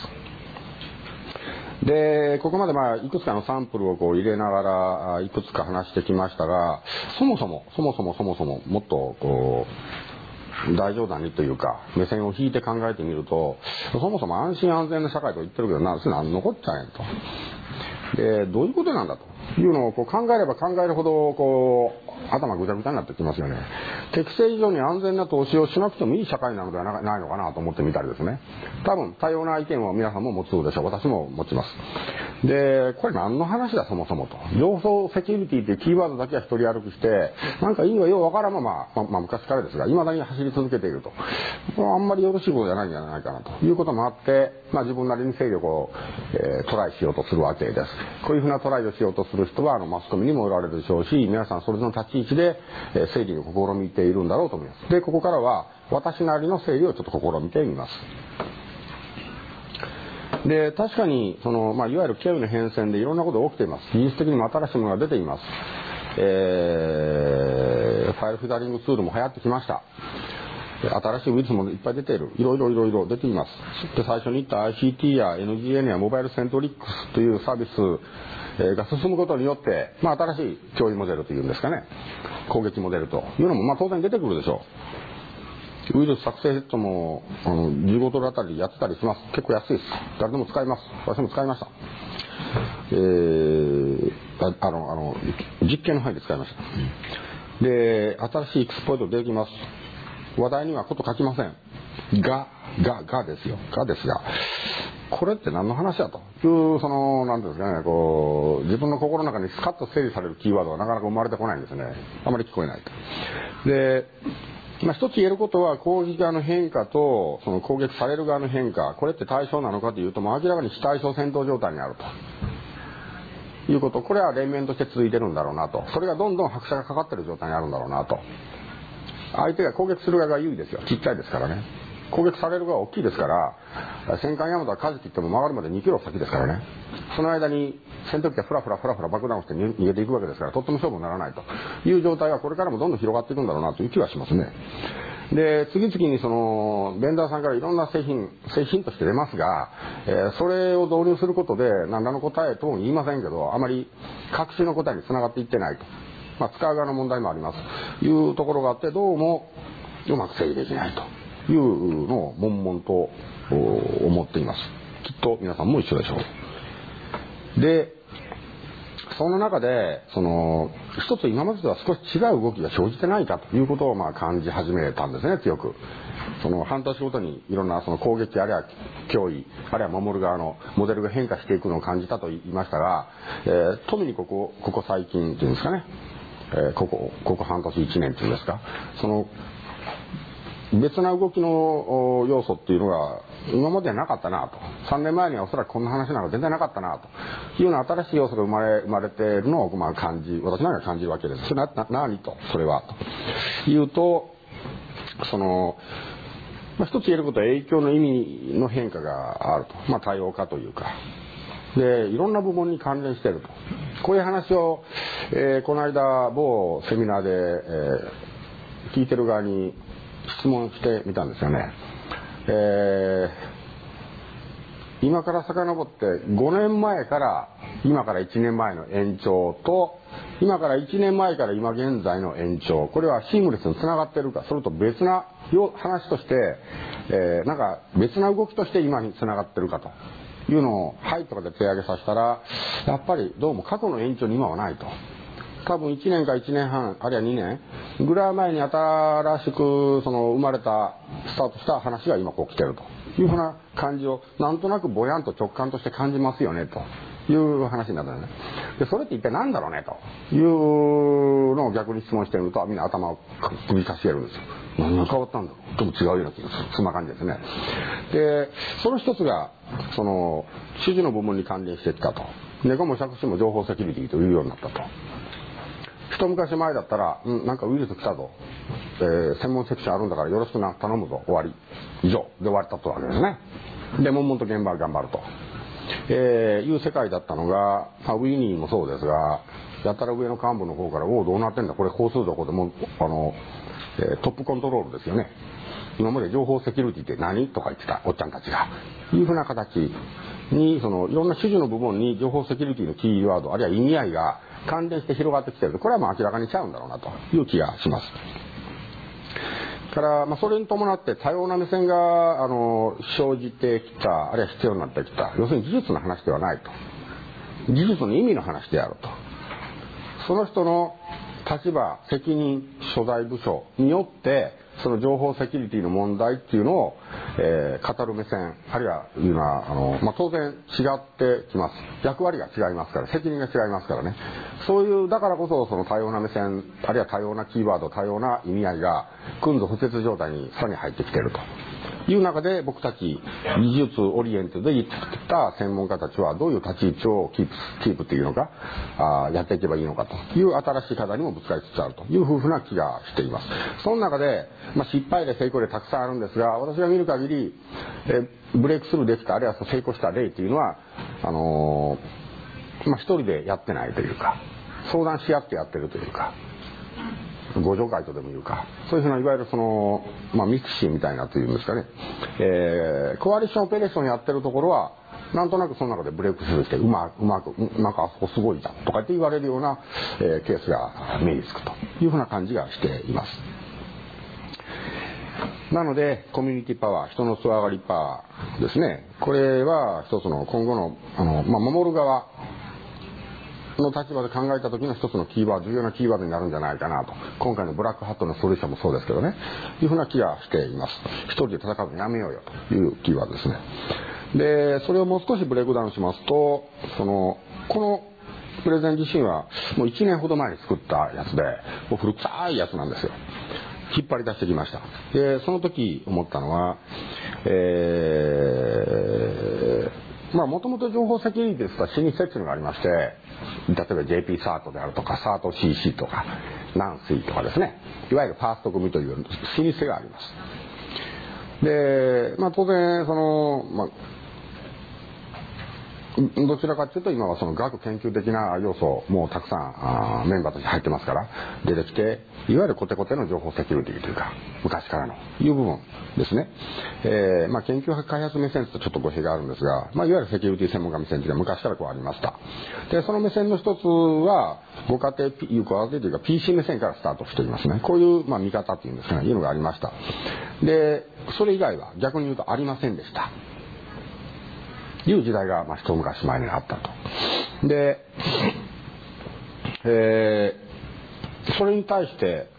で、ここまでいくつかのサンプルを入れながらいくつか話してきましたが、そもそももっと大冗談にというか目線を引いて考えてみると、そもそも安心安全な社会と言ってるけど何残っちゃえんと。で、どういうことなんだというのを考えれば考えるほど頭ぐちゃぐちゃになってきますよね。適正以上に安全な投資をしなくてもいい社会なのではないのかなと思ってみたりですね。多分多様な意見を皆さんも持つでしょう。私も持ちます。で、これ何の話だそもそもと。情報セキュリティというキーワードだけは一人歩きして、なんか意味がようわからんまま、昔からですが、未だに走り続けていると。これはあんまりよろしいことじゃないんじゃないかなということもあって、自分なりに勢力を、トライしようとするわけです。こういうふうなトライをしようとする人はマスコミにもおられるでしょうし、皆さんそれぞれの立ち位置で、整理を試みているんだろうと思います。で、ここからは私なりの整理をちょっと試みてみます。で、確かにいわゆる経緯の変遷でいろんなことが起きています。技術的にも新しいものが出ています。ファイルフィダリングツールも流行ってきました。新しいウイルスもいっぱい出ている。いろいろ出ています。で、最初に言った ICT や NGN やモバイルセントリックスというサービスが進むことによって、新しい脅威モデルというんですかね、攻撃モデルというのも当然出てくるでしょう。ウイルス作成ヘッドも15ドルあたりでやってたりします。結構安いです。誰でも使います。私も使いました。実験の範囲で使いました。で、新しいエクスポイト出てきます。話題にはこと書きませんが、 がですが、これって何の話だという、なんていうんですかね、こう、自分の心の中にスカッと整理されるキーワードがなかなか生まれてこないんですね。あまり聞こえないと。で、一つ言えることは、攻撃側の変化と、その攻撃される側の変化、これって対象なのかというと、もう明らかに非対称戦闘状態にあるということ、これは連綿として続いてるんだろうなと。それがどんどん拍車がかかってる状態にあるんだろうなと。相手が攻撃する側が優位ですよ。ちっちゃいですからね。攻撃される側は大きいですから、戦艦大和は舵切っても曲がるまで2キロ先ですからね。その間に戦闘機がフラフラ爆弾をして逃げていくわけですから、とっても勝負にならないという状態はこれからもどんどん広がっていくんだろうなという気はしますね。で、次々にベンダーさんからいろんな製品として出ますが、それを導入することで何らの答えとも言いませんけど、あまり確信の答えにつながっていってないと。使う側の問題もありますというところがあって、どうもうまく整理できないというのを悶々と思っています。きっと皆さんも一緒でしょう。で、その中で一つ今までとは少し違う動きが生じてないかということを感じ始めたんですね、強く。半年ごとにいろんな攻撃あるいは脅威あるいは守る側のモデルが変化していくのを感じたと言いましたが、特にここ最近っていうんですかね、ここ半年1年っていうんですか、別な動きの要素っていうのが今まではなかったなと。3年前にはおそらくこんな話なんか全然なかったなというような新しい要素が生まれているのを私なんか感じるわけです。それは何と、それはというと、一つ言えることは影響の意味の変化があると。多様化というか。で、いろんな部門に関連していると。こういう話を、この間某セミナーで、聞いてる側に質問してみたんですよね。今から遡って5年前から今から1年前の延長と、今から1年前から今現在の延長、これはシームレスにつながっているか、それと別な話として、なんか別な動きとして今につながっているかというのをはいとかで手上げさせたら、やっぱりどうも過去の延長に今はないと。多分1年か1年半あるいは2年ぐらい前に新しく生まれたスタートした話が今こう来てるというふうな感じをなんとなくぼやんと直感として感じますよねという話になったんですね。で、それって一体何だろうねというのを逆に質問してみると、みんな頭を首かしげるんですよ。何が変わったんだろう、とも違うような気がする。そんな感じですね。で、その一つが指示の部門に関連してきたと。猫も杓子も情報セキュリティというようになったと。一昔前だったら、なんかウイルス来たぞ、専門セクションあるんだからよろしくな、頼むぞ、終わり、以上で終わったとわけですね。で、悶々と現場は頑張ると、いう世界だったのが、ウィニーもそうですが、やたら上の幹部の方から、おおどうなってんだこれ、交通どこでもトップコントロールですよね。今まで情報セキュリティって何とか言ってたおっちゃんたちがいうふうな形に、いろんな指示の部門に情報セキュリティのキーワードあるいは意味合いが関連して広がってきていると、これはもう明らかにちゃうんだろうなという気がします。から、それに伴って多様な目線が生じてきた、あるいは必要になってきた。要するに技術の話ではないと。技術の意味の話であると。その人の立場、責任、所在部署によってその情報セキュリティの問題っていうのを、語る目線あるいは当然違ってきます。役割が違いますから、責任が違いますからね。そういうだからこそ多様な目線あるいは多様なキーワード、多様な意味合いが君度不徹状態にさらに入ってきているという中で、僕たち技術オリエンテッドで言ってきた専門家たちはどういう立ち位置をキープっていうのか、やっていけばいいのかという新しい課題にもぶつかりつつあるというふうな気がしています。その中で、失敗例成功例たくさんあるんですが、私が見る限り、ブレイクスルーできたあるいは成功した例というのは一人でやってないというか、相談し合ってやってるというか、互助会とでもいうか、そういうふうないわゆるミクシーみたいなというんですかね、コアリションオペレーションやってるところはなんとなくその中でブレイクスルーしてうまくなんかあそこすごいじゃんとかって言われるような、ケースが目につくというふうな感じがしています。なのでコミュニティパワー、人のつわがりパワーですね、これは一つの今後の守る側の立場で考えた時の一つのキーワード、重要なキーワードになるんじゃないかなと。今回のブラックハットのソリューションもそうですけどね、いうふうな気がしています。一人で戦うのやめようよというキーワードですね。で、それをもう少しブレイクダウンしますと、このプレゼン自身はもう1年ほど前に作ったやつで、もう古臭いやつなんですよ。引っ張り出してきました。で、その時思ったのは、もともと情報セキュリティですと老舗っていうのがありまして、例えば JP サートであるとか、サート CC とか、ナンスイとかですね、いわゆるファースト組という老舗があります。で、当然、どちらかというと今はその学研究的な要素もたくさんメンバーとして入ってますから出てきて、いわゆるコテコテの情報セキュリティというか昔からのいう部分ですね。研究開発目線とちょっと語弊があるんですが、いわゆるセキュリティ専門家目線というのは昔からこうありました。で、その目線の一つはご家庭というか PC 目線からスタートしていますね。こういう見方というんですかね、いうのがありました。で、それ以外は逆に言うとありませんでした。いう時代が一昔前にあったと。で、それに対して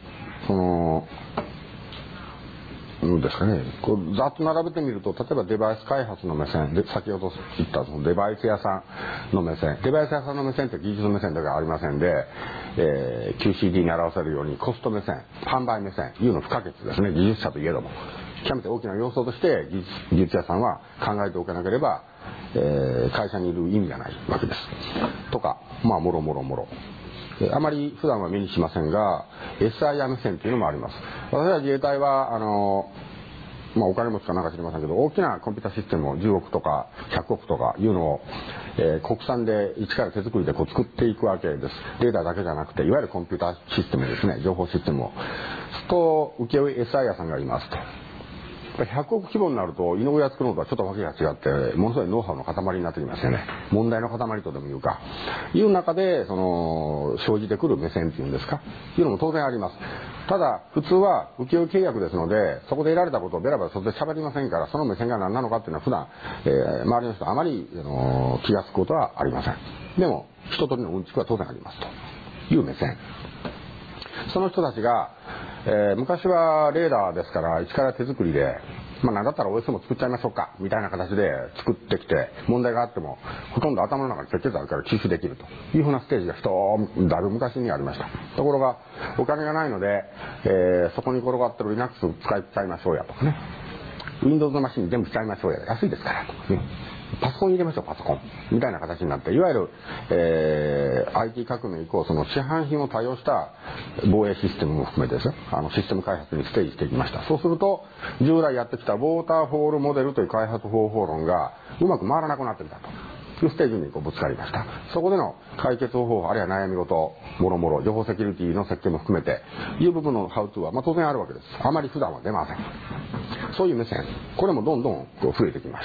ですかね、こうざっと並べてみると、例えばデバイス開発の目線で、先ほど言ったそのデバイス屋さんの目線、デバイス屋さんの目線って技術の目線だけはありませんで、QCD に表せるようにコスト目線、販売目線いうの不可欠ですね。技術者といえども極めて大きな要素として技術屋さんは考えておかなければ、会社にいる意味がないわけですとか、もろもろもろあまり普段は目にしませんが SIR 目線というのもあります。私は自衛隊はお金持ちかなんか知りませんけど、大きなコンピュータシステムを10億とか100億とかいうのを、国産で一から手作りでこう作っていくわけです。レーダーだけじゃなくていわゆるコンピュータシステムですね、情報システムをと請負 SIR さんがいますと。100億規模になると井上が作るのとはちょっとわけが違ってものすごいノウハウの塊になってきますよね。問題の塊とでもいうかいう中で生じてくる目線っていうんですかいうのも当然あります。ただ普通は請負契約ですのでそこで得られたことをベラベラそれで喋りませんから、その目線が何なのかっていうのは普段、周りの人はあまり気がつくことはありません。でも一通りのうんちくは当然ありますという目線。その人たちが、昔はレーダーですから一から手作りで、なんだったら OS も作っちゃいましょうかみたいな形で作ってきて、問題があってもほとんど頭の中に設計図あるから吸収できるというふうなステージがだいぶ昔にありました。ところがお金がないので、そこに転がってる Linux を使っちゃいましょうやとかね、 Windows のマシンに全部しちゃいましょうや、安いですからとかね、パソコン入れましょうパソコンみたいな形になって、いわゆる、IT 革命以降その市販品を多用した防衛システムも含めてですよ、システム開発にステージしていきました。そうすると従来やってきたウォーターフォールモデルという開発方法論がうまく回らなくなってきたというステージにぶつかりました。そこでの解決方法、あるいは悩み事もろもろ情報セキュリティの設計も含めていう部分のハウツーは、当然あるわけです。あまり普段は出ません。そういう目線、これもどんどん増えてきました。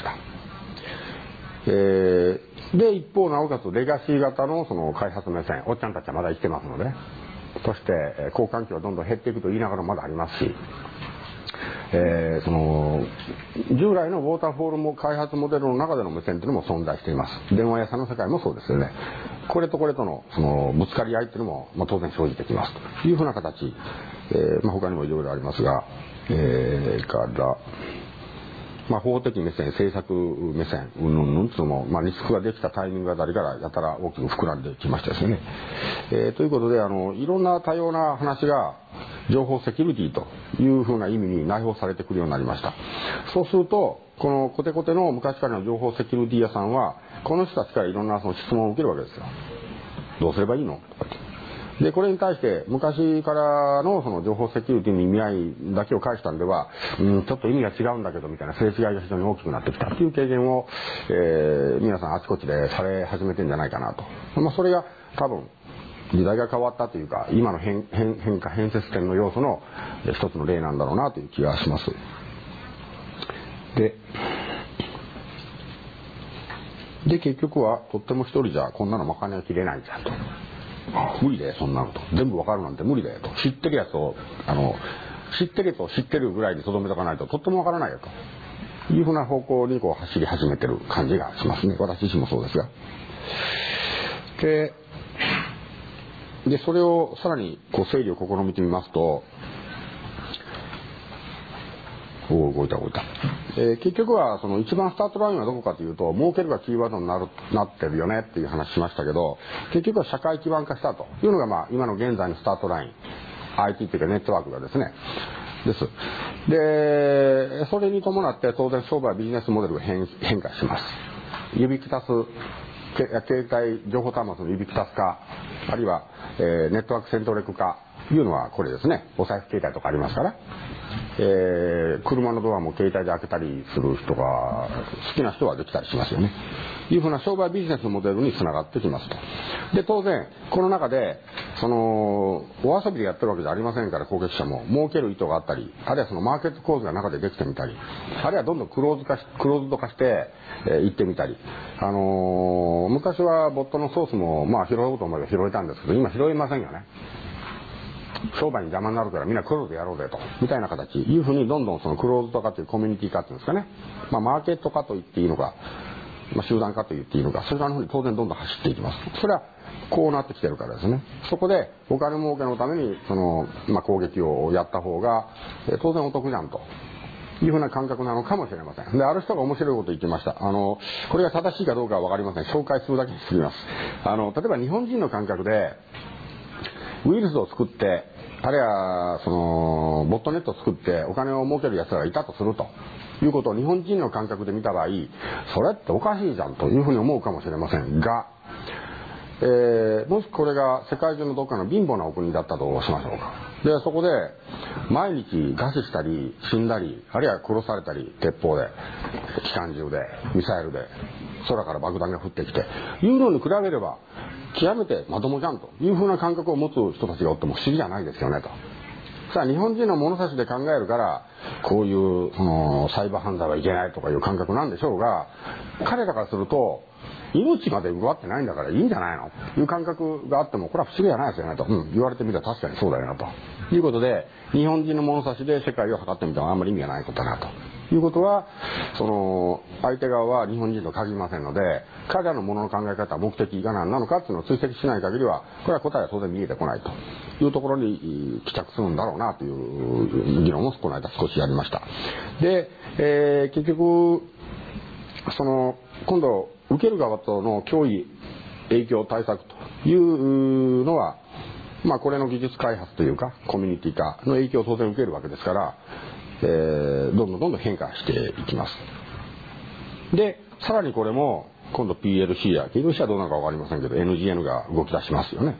で一方なおかつレガシー型のその開発目線、おっちゃんたちはまだ生きてますので、そして交換機はどんどん減っていくと言いながらまだありますし、従来のウォーターフォールも開発モデルの中での目線というのも存在しています。電話屋さんの世界もそうですよね。これとこれとのぶつかり合いというのも、当然生じてきますというふうな形、他にもいろいろありますが、から法的目線、政策目線、というのも、リスクができたタイミングあたりからやたら大きく膨らんできましたですね。ということで、いろんな多様な話が情報セキュリティというふうな意味に内包されてくるようになりました。そうすると、このコテコテの昔からの情報セキュリティ屋さんは、この人たちからいろんな質問を受けるわけですよ。どうすればいいのとかって。でこれに対して昔からのその情報セキュリティの意味合いだけを返したんでは、ちょっと意味が違うんだけどみたいなすれ違いが非常に大きくなってきたという経験を、皆さんあちこちでされ始めてるんじゃないかなと。それが多分時代が変わったというか、今の変節点の要素の一つの例なんだろうなという気がします。で結局はとっても一人じゃこんなの賄いきれないじゃんと。無理だよそんなのと、全部わかるなんて無理だよと、知ってるやつを知ってるやつを知ってるぐらいでとどめとかないととってもわからないよというふうな方向に走り始めてる感じがしますね。私自身もそうですが。ででそれをさらに整理を試みてみますと、動いた、結局はその一番スタートラインはどこかというと、儲けるがキーワードになってるよねっていう話しましたけど、結局は社会基盤化したというのが今の現在のスタートライン、 IT というかネットワークがですねです。でそれに伴って当然商売ビジネスモデルが変化します。ユビキタス、携帯情報端末のユビキタス化、あるいは、ネットワークセントレック化というのはこれですね。お財布携帯とかありますから、車のドアも携帯で開けたりする人が好きな人はできたりしますよね。いうふうな商売ビジネスのモデルにつながってきますと。で当然この中でお遊びでやってるわけじゃありませんから、攻撃者も儲ける意図があったり、あるいはそのマーケット構図が中でできてみたり、あるいはどんどんクローズド化していってみたり、昔はボットのソースも拾おうと思えば拾えたんですけど、今拾えませんよね。商売に邪魔になるからみんなクローズでやろうぜとみたいな形いうふうに、どんどんそのクローズド化というコミュニティ化っていうんですかね、マーケット化と言っていいのか、集団化と言っていいのか、そちらの方に当然どんどん走っていきます。それはこうなってきてるからですね。そこでお金儲けのために攻撃をやった方が当然お得じゃんというふうな感覚なのかもしれません。である人が面白いこと言ってました。これが正しいかどうかは分かりません。紹介するだけにしてみます。例えば日本人の感覚でウイルスを作って、あるいはボットネットを作ってお金を儲ける奴らがいたとするということを日本人の感覚で見た場合、それっておかしいじゃんというふうに思うかもしれませんが、もしこれが世界中のどっかの貧乏なお国だったとしましょうか。でそこで毎日餓死したり死んだり、あるいは殺されたり、鉄砲で機関銃でミサイルで空から爆弾が降ってきていうのに比べれば極めてまともじゃんというふうな感覚を持つ人たちがおっても不思議じゃないですよねと。さあ日本人の物差しで考えるからこういうサイバー犯罪はいけないとかいう感覚なんでしょうが、彼らからすると命まで奪ってないんだからいいんじゃないのという感覚があっても、これは不思議じゃないですよねと、言われてみたら確かにそうだよなということで、日本人の物差しで世界を測ってみてもあんまり意味がないことだなということは、相手側は日本人と限りませんので、彼らのものの考え方、目的が何なのかっていうのを追跡しない限りは、これは答えは当然見えてこないというところに帰着するんだろうなという議論をこの間少しやりました。で、結局今度受ける側との脅威、影響、対策というのは、これの技術開発というかコミュニティ化の影響を当然受けるわけですから、どんどん変化していきます。でさらにこれも今度 PLC や PLC はどうなのか分かりませんけど NGN が動き出しますよね。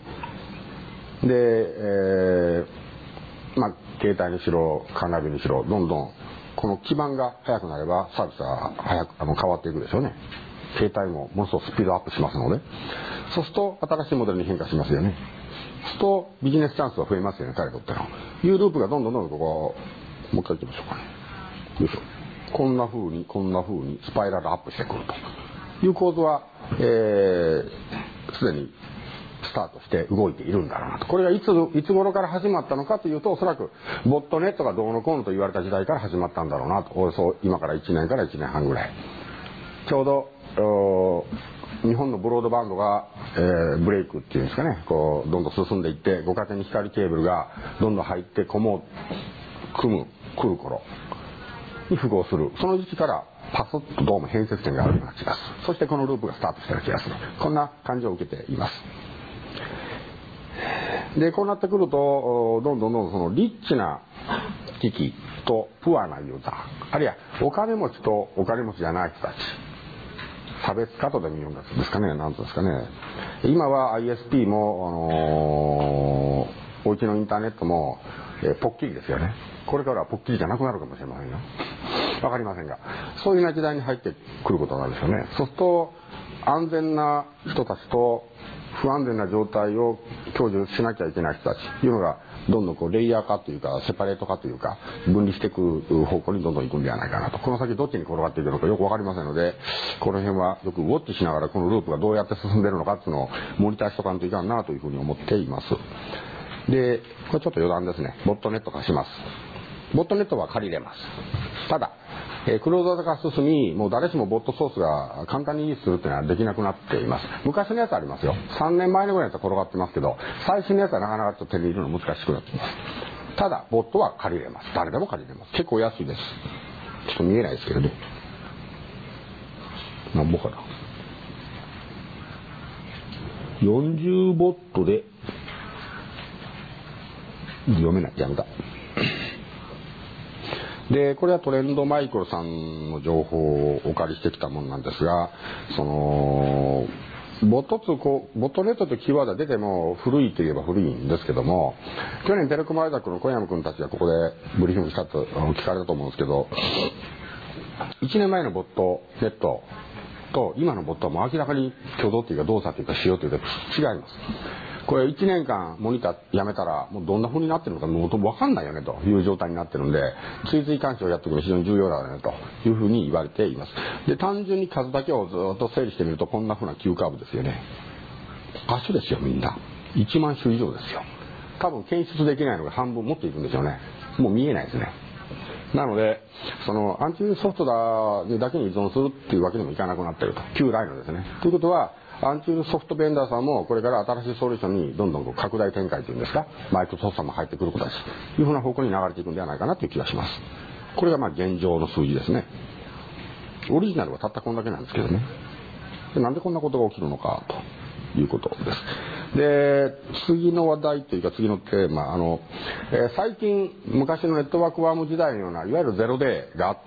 で、携帯にしろカーナビにしろ、どんどんこの基盤が速くなればサービスは早く変わっていくでしょうね。携帯もものすごくスピードアップしますので、そうすると新しいモデルに変化しますよね。そうするとビジネスチャンスが増えますよね、彼にとってのいうループがどんどんもう一回いきましょうかね。よいしょ。こんな風にスパイラルアップしてくるという構図はすでにスタートして動いているんだろうなと。これがいつ頃から始まったのかというと、おそらくボットネットがどうのこうのと言われた時代から始まったんだろうなと。およそ今から1年から1年半ぐらい、ちょうど日本のブロードバンドが、ブレイクっていうんですかね、どんどん進んでいって、ご家庭に光ケーブルがどんどん入って来る頃に符合する。その時期からパスッとどうも変節点があるような気がする。そしてこのループがスタートしてる気がする。こんな感じを受けています。でこうなってくるとどんどんそのリッチな機器とプアなユーザー、あるいはお金持ちとお金持ちじゃない人たち、差別化とでも言うんですかね、なんですかね。今は ISP もおうちのインターネットも、ポッキリですよね。これからはポッキリじゃなくなるかもしれませんよ。わかりませんが、そういうような時代に入ってくることなんですよね。そうすると安全な人たちと不安全な状態を享受しなきゃいけない人たちというのがどんどんレイヤー化というかセパレート化というか分離していく方向にどんどん行くんではないかなと。この先どっちに転がっていくのかよく分かりませんので、この辺はよくウォッチしながらこのループがどうやって進んでいるのかっていうのをモニターしとかんといかんなというふうに思っています。でこれちょっと余談ですね。ボットネット化します。ボットネットは借りれます。ただクローズド化が進み、もう誰しもボットソースが簡単にリリースするっていうのはできなくなっています。昔のやつありますよ。3年前のぐらいのやつは転がってますけど、最新のやつはなかなかちょっと手に入れるの難しくなっています。ただ、ボットは借りれます。誰でも借りれます。結構安いです。ちょっと見えないですけどね。なんぼかな。40ボットで、読めない。やめた。で、これはトレンドマイクロさんの情報をお借りしてきたものなんですが、ボットネットというキーワードが出ても古いといえば古いんですけども、去年テレコム大学の小山君たちがここでブリーフィングしたと聞かれたと思うんですけど、1年前のボットネットと今のボットはもう明らかに挙動というか動作というか仕様というか違います。これ1年間モニターやめたらもうどんな風になってるのかもう分かんないよねという状態になってるんで、追随監視をやっておくのが非常に重要だよねというふうに言われています。で、単純に数だけをずっと整理してみるとこんな風な急カーブですよね。箇所ですよ、みんな。1万種以上ですよ。多分検出できないのが半分もっといるんですよね。もう見えないですね。なので、アンチウイルスソフトだけに依存するっていうわけにもいかなくなっていると。旧来のですね。ということは、アンチウイルスソフトベンダーさんもこれから新しいソリューションにどんどん拡大展開というんですか、マイクロソフトさんも入ってくることだし、いうふうな方向に流れていくんではないかなという気がします。これが現状の数字ですね。オリジナルはたったこんだけなんですけどね。で、なんでこんなことが起きるのかということです。で、次の話題というか次のテーマ、最近昔のネットワークワーム時代のようないわゆるゼロデーがあって、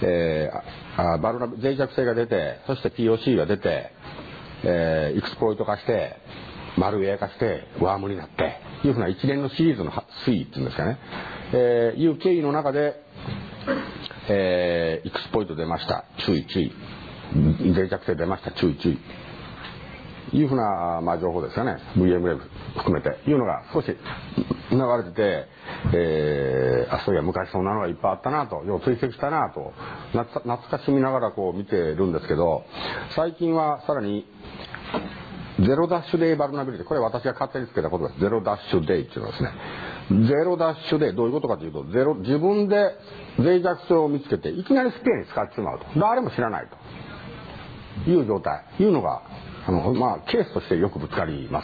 脆弱性が出て、そして POC が出て、エクスプロイト化して、マルウェア化して、ワームになって、いうふうな一連のシリーズの推移っていうんですかね、いう経緯の中で、エクスプロイト出ました、注意注意。脆弱性出ました、注意注意。いうふうな、情報ですかね、VMweb 含めて、いうのが少し流れてて、そういや昔そんなのがいっぱいあったなと、よう追跡したなと、懐かしみながらこう見てるんですけど、最近はさらに、ゼロダッシュデイバルナビリティ、これ私が勝手につけたことです。ゼロダッシュデイっていうのはですね、ゼロダッシュデイ、どういうことかというと、自分で脆弱性を見つけて、いきなりスペアに使ってしまうと。誰も知らないという状態、いうのが、ケースとしてよくぶつかります。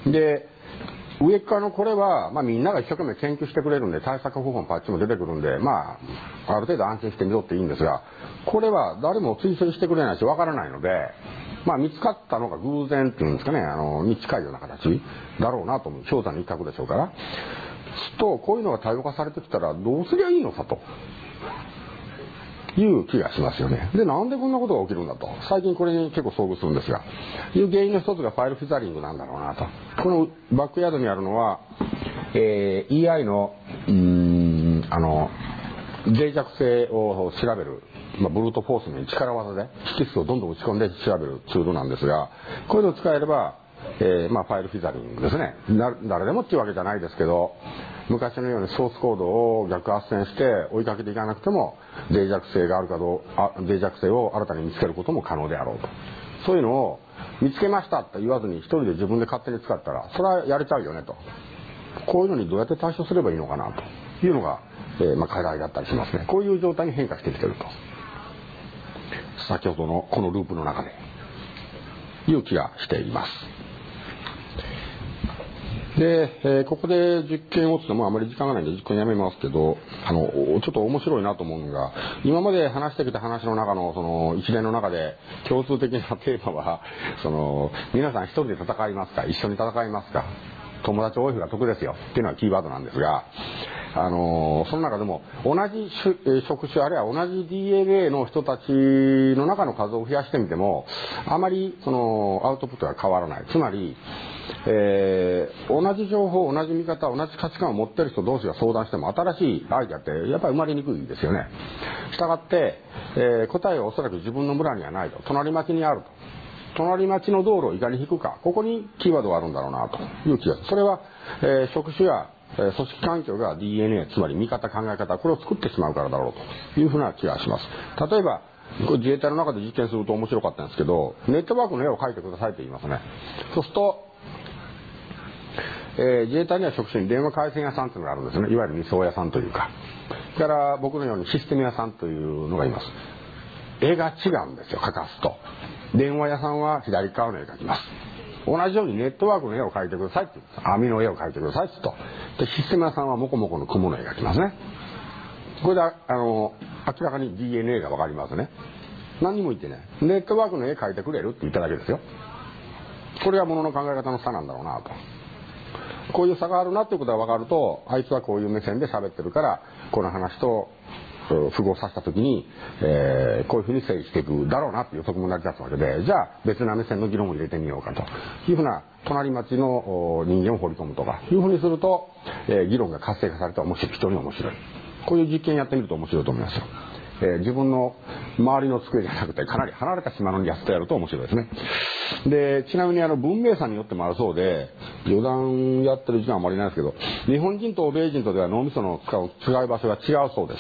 で、上側のこれは、みんなが一生懸命研究してくれるんで、対策方法のパッチも出てくるんで、ある程度安心してみろっていいんですが、これは誰も追跡してくれないし、わからないので、見つかったのが偶然っていうんですかね、に近いような形だろうなと思う。氷山の一角でしょうから。と、こういうのが多様化されてきたら、どうすりゃいいのさと。いう気がしますよね。で、なんでこんなことが起きるんだと。最近これに結構遭遇するんですが、いう原因の一つがファイルフィザリングなんだろうなと。このバックヤードにあるのは、EI の、脆弱性を調べる、ブルートフォースに力技で引数をどんどん打ち込んで調べるツールなんですが、こういうのを使えれば、ファイルフィザリングですね。誰でもっていうわけじゃないですけど、昔のようにソースコードを逆斡旋して追いかけていかなくても脆弱性があるかどう脆弱性を新たに見つけることも可能であろうと。そういうのを見つけましたって言わずに一人で自分で勝手に使ったらそれはやれちゃうよねと。こういうのにどうやって対処すればいいのかなというのが、課題だったりしますね。こういう状態に変化してきていると。先ほどのこのループの中でいう気がしています。で、ここで実験をつってもあまり時間がないんで実験やめますけど、ちょっと面白いなと思うのが、今まで話してきた話の中のその一連の中で共通的なテーマは、皆さん一人で戦いますか、一緒に戦いますか、友達多い方が得ですよっていうのがキーワードなんですが、その中でも同じ職種あるいは同じ DNA の人たちの中の数を増やしてみてもあまりアウトプットが変わらない。つまり、同じ情報、同じ見方、同じ価値観を持っている人同士が相談しても新しいアイデアってやっぱり生まれにくいですよね。したがって、答えはおそらく自分の村にはないと。隣町にあると。隣町の道路をいかに引くか、ここにキーワードがあるんだろうなという気がする。それは、職種や組織環境が DNA、つまり見方、考え方、これを作ってしまうからだろうというふうな気がします。例えば、これ自衛隊の中で実験すると面白かったんですけど、ネットワークの絵を描いてくださいと言いますね。そうすると、自衛隊には職種に電話回線屋さんというのがあるんですね。いわゆる二層屋さんというか。 だから僕のようにシステム屋さんというのがいます。絵が違うんですよ、描かすと。電話屋さんは左側の絵描きます。同じようにネットワークの絵を描いてくださいって言うんです。網の絵を描いてくださいって言うと。で、システム屋さんはモコモコの雲の絵描きますね。これで明らかに DNA が分かりますね。何にも言ってない。ネットワークの絵描いてくれるって言っただけですよ。これはものの考え方の差なんだろうなと。こういう差があるなっていうことが分かると、あいつはこういう目線で喋ってるから、この話と符合させた時に、こういうふうに整理していくだろうなっていう予測も成り立つわけで、じゃあ別な目線の議論を入れてみようかというふうな、隣町の人間を放り込むとかいうふうにすると、議論が活性化されて面白い、人に面白い。こういう実験やってみると面白いと思いますよ。自分の周りの机じゃなくてかなり離れた島のやつとやると面白いですね。で、ちなみに文明差によってもあるそうで、余談やってる時間はあまりないですけど、日本人と欧米人とでは脳みその使う場所が違うそうです。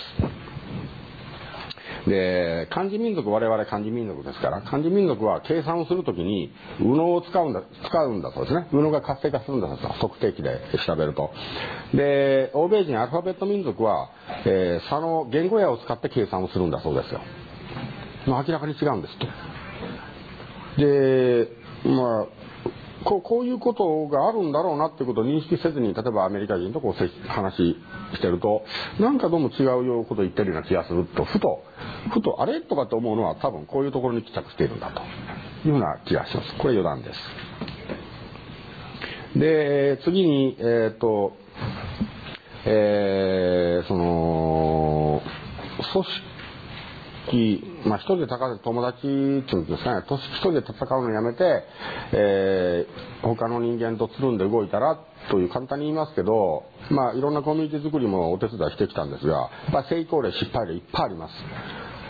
で、漢字民族、我々漢字民族ですから、漢字民族は計算をするときに右脳を使うんだそうですね。右脳が活性化するんだそうです。測定器で調べると。で、欧米人アルファベット民族は、差の言語野を使って計算をするんだそうですよ。明らかに違うんですと。で、こういうことがあるんだろうなっていうことを認識せずに、例えばアメリカ人と話してると、なんかどうも違うようなことを言ってるような気がすると、ふとあれとかと思うのは多分こういうところに帰着しているんだというような気がします。これ余談です。で、次に、組織、一人で戦う友達っていうんですかね、一人で戦うのやめて、他の人間とつるんで動いたらという簡単に言いますけど、いろんなコミュニティ作りもお手伝いしてきたんですが、成功例失敗例いっぱいあります。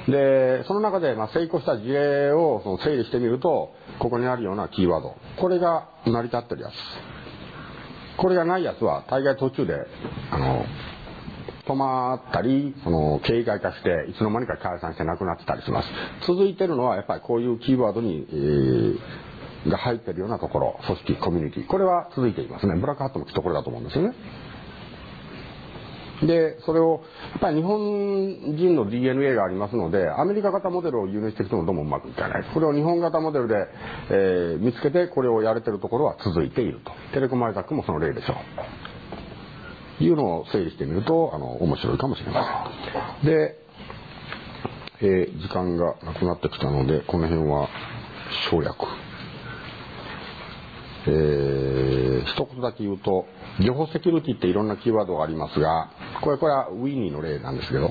で、その中で成功した事例を整理してみると、ここにあるようなキーワード、これが成り立ってるやつ。これがないやつは大概途中で止まったり、形骸化していつの間にか解散してなくなってたりします。続いてるのはやっぱりこういうキーワードに、が入ってるようなところ、組織、コミュニティ、これは続いていますね。ブラックハットもきっとこれだと思うんですよね。で、それをやっぱり日本人の DNA がありますので、アメリカ型モデルを輸入してきてもどうもうまくいかない。これを日本型モデルで、見つけてこれをやれてるところは続いていると。テレコマイザックもその例でしょう。いうのを整理してみると面白いかもしれません。で、時間がなくなってきたのでこの辺は省略。一言だけ言うと、情報セキュリティっていろんなキーワードがありますが、これはウィニーの例なんですけど、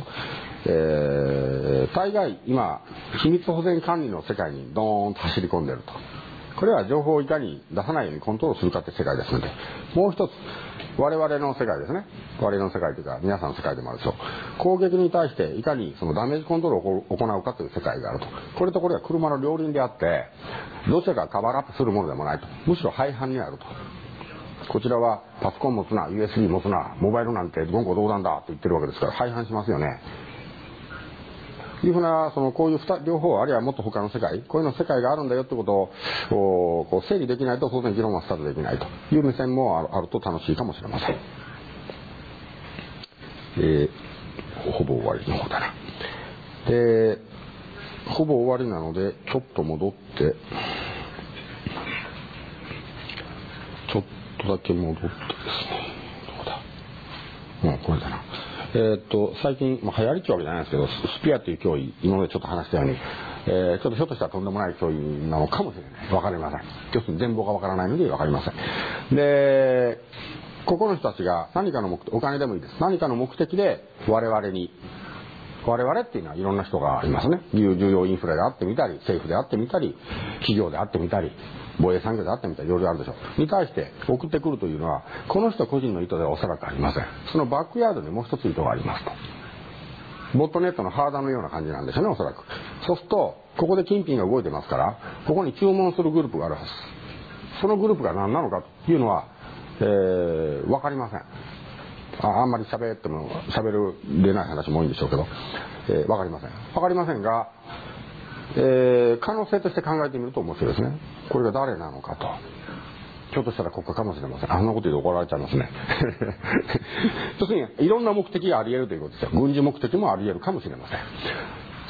大概今秘密保全管理の世界にドーンと走り込んでると。これは情報をいかに出さないようにコントロールするかって世界ですので、もう一つ我々の世界ですね。我々の世界というか皆さんの世界でもあるでしょう。攻撃に対していかにそのダメージコントロールを行うかという世界があると。これとこれは車の両輪であって、どちらかカバーアップするものでもないと。むしろ廃反にあると。こちらはパソコン持つな、USB 持つな、モバイルなんて言語道断だと言ってるわけですから廃反しますよね。いうふうな、こういう両方、あるいはもっと他の世界、こういうの世界があるんだよってことをこう整理できないと当然議論はスタートできないという目線もあると楽しいかもしれません。ほぼ終わりの方だな。で、ほぼ終わりなのでちょっと戻って、ちょっとだけ戻ってですね、どこだ、これだな。最近、流行りってわけじゃないんですけど、スピアという脅威、今までちょっと話したように、ちょっとひょっとしたらとんでもない脅威なのかもしれない。わかりません。要するに全貌がわからないのでわかりません。で、ここの人たちが何かの目的、お金でもいいです。何かの目的で我々っていうのはいろんな人がいますね。重要インフレであってみたり、政府であってみたり、企業であってみたり、防衛産業であってみたり、いろいろあるでしょう。に対して送ってくるというのは、この人個人の意図ではおそらくありません。そのバックヤードにもう一つ意図がありますと。ボットネットのハーダーのような感じなんでしょうね、おそらく。そうすると、ここで金品が動いてますから、ここに注文するグループがあるはず。そのグループが何なのかというのは、わかりません。あんまり喋れない話も多いんでしょうけど、わかりません。わかりませんが、可能性として考えてみると面白いですね。これが誰なのかと。 ひょっとしたら国家かもしれません。あんなこと言うと怒られちゃいますね。特にいろんな目的があり得るということですよ。軍事目的もあり得るかもしれません。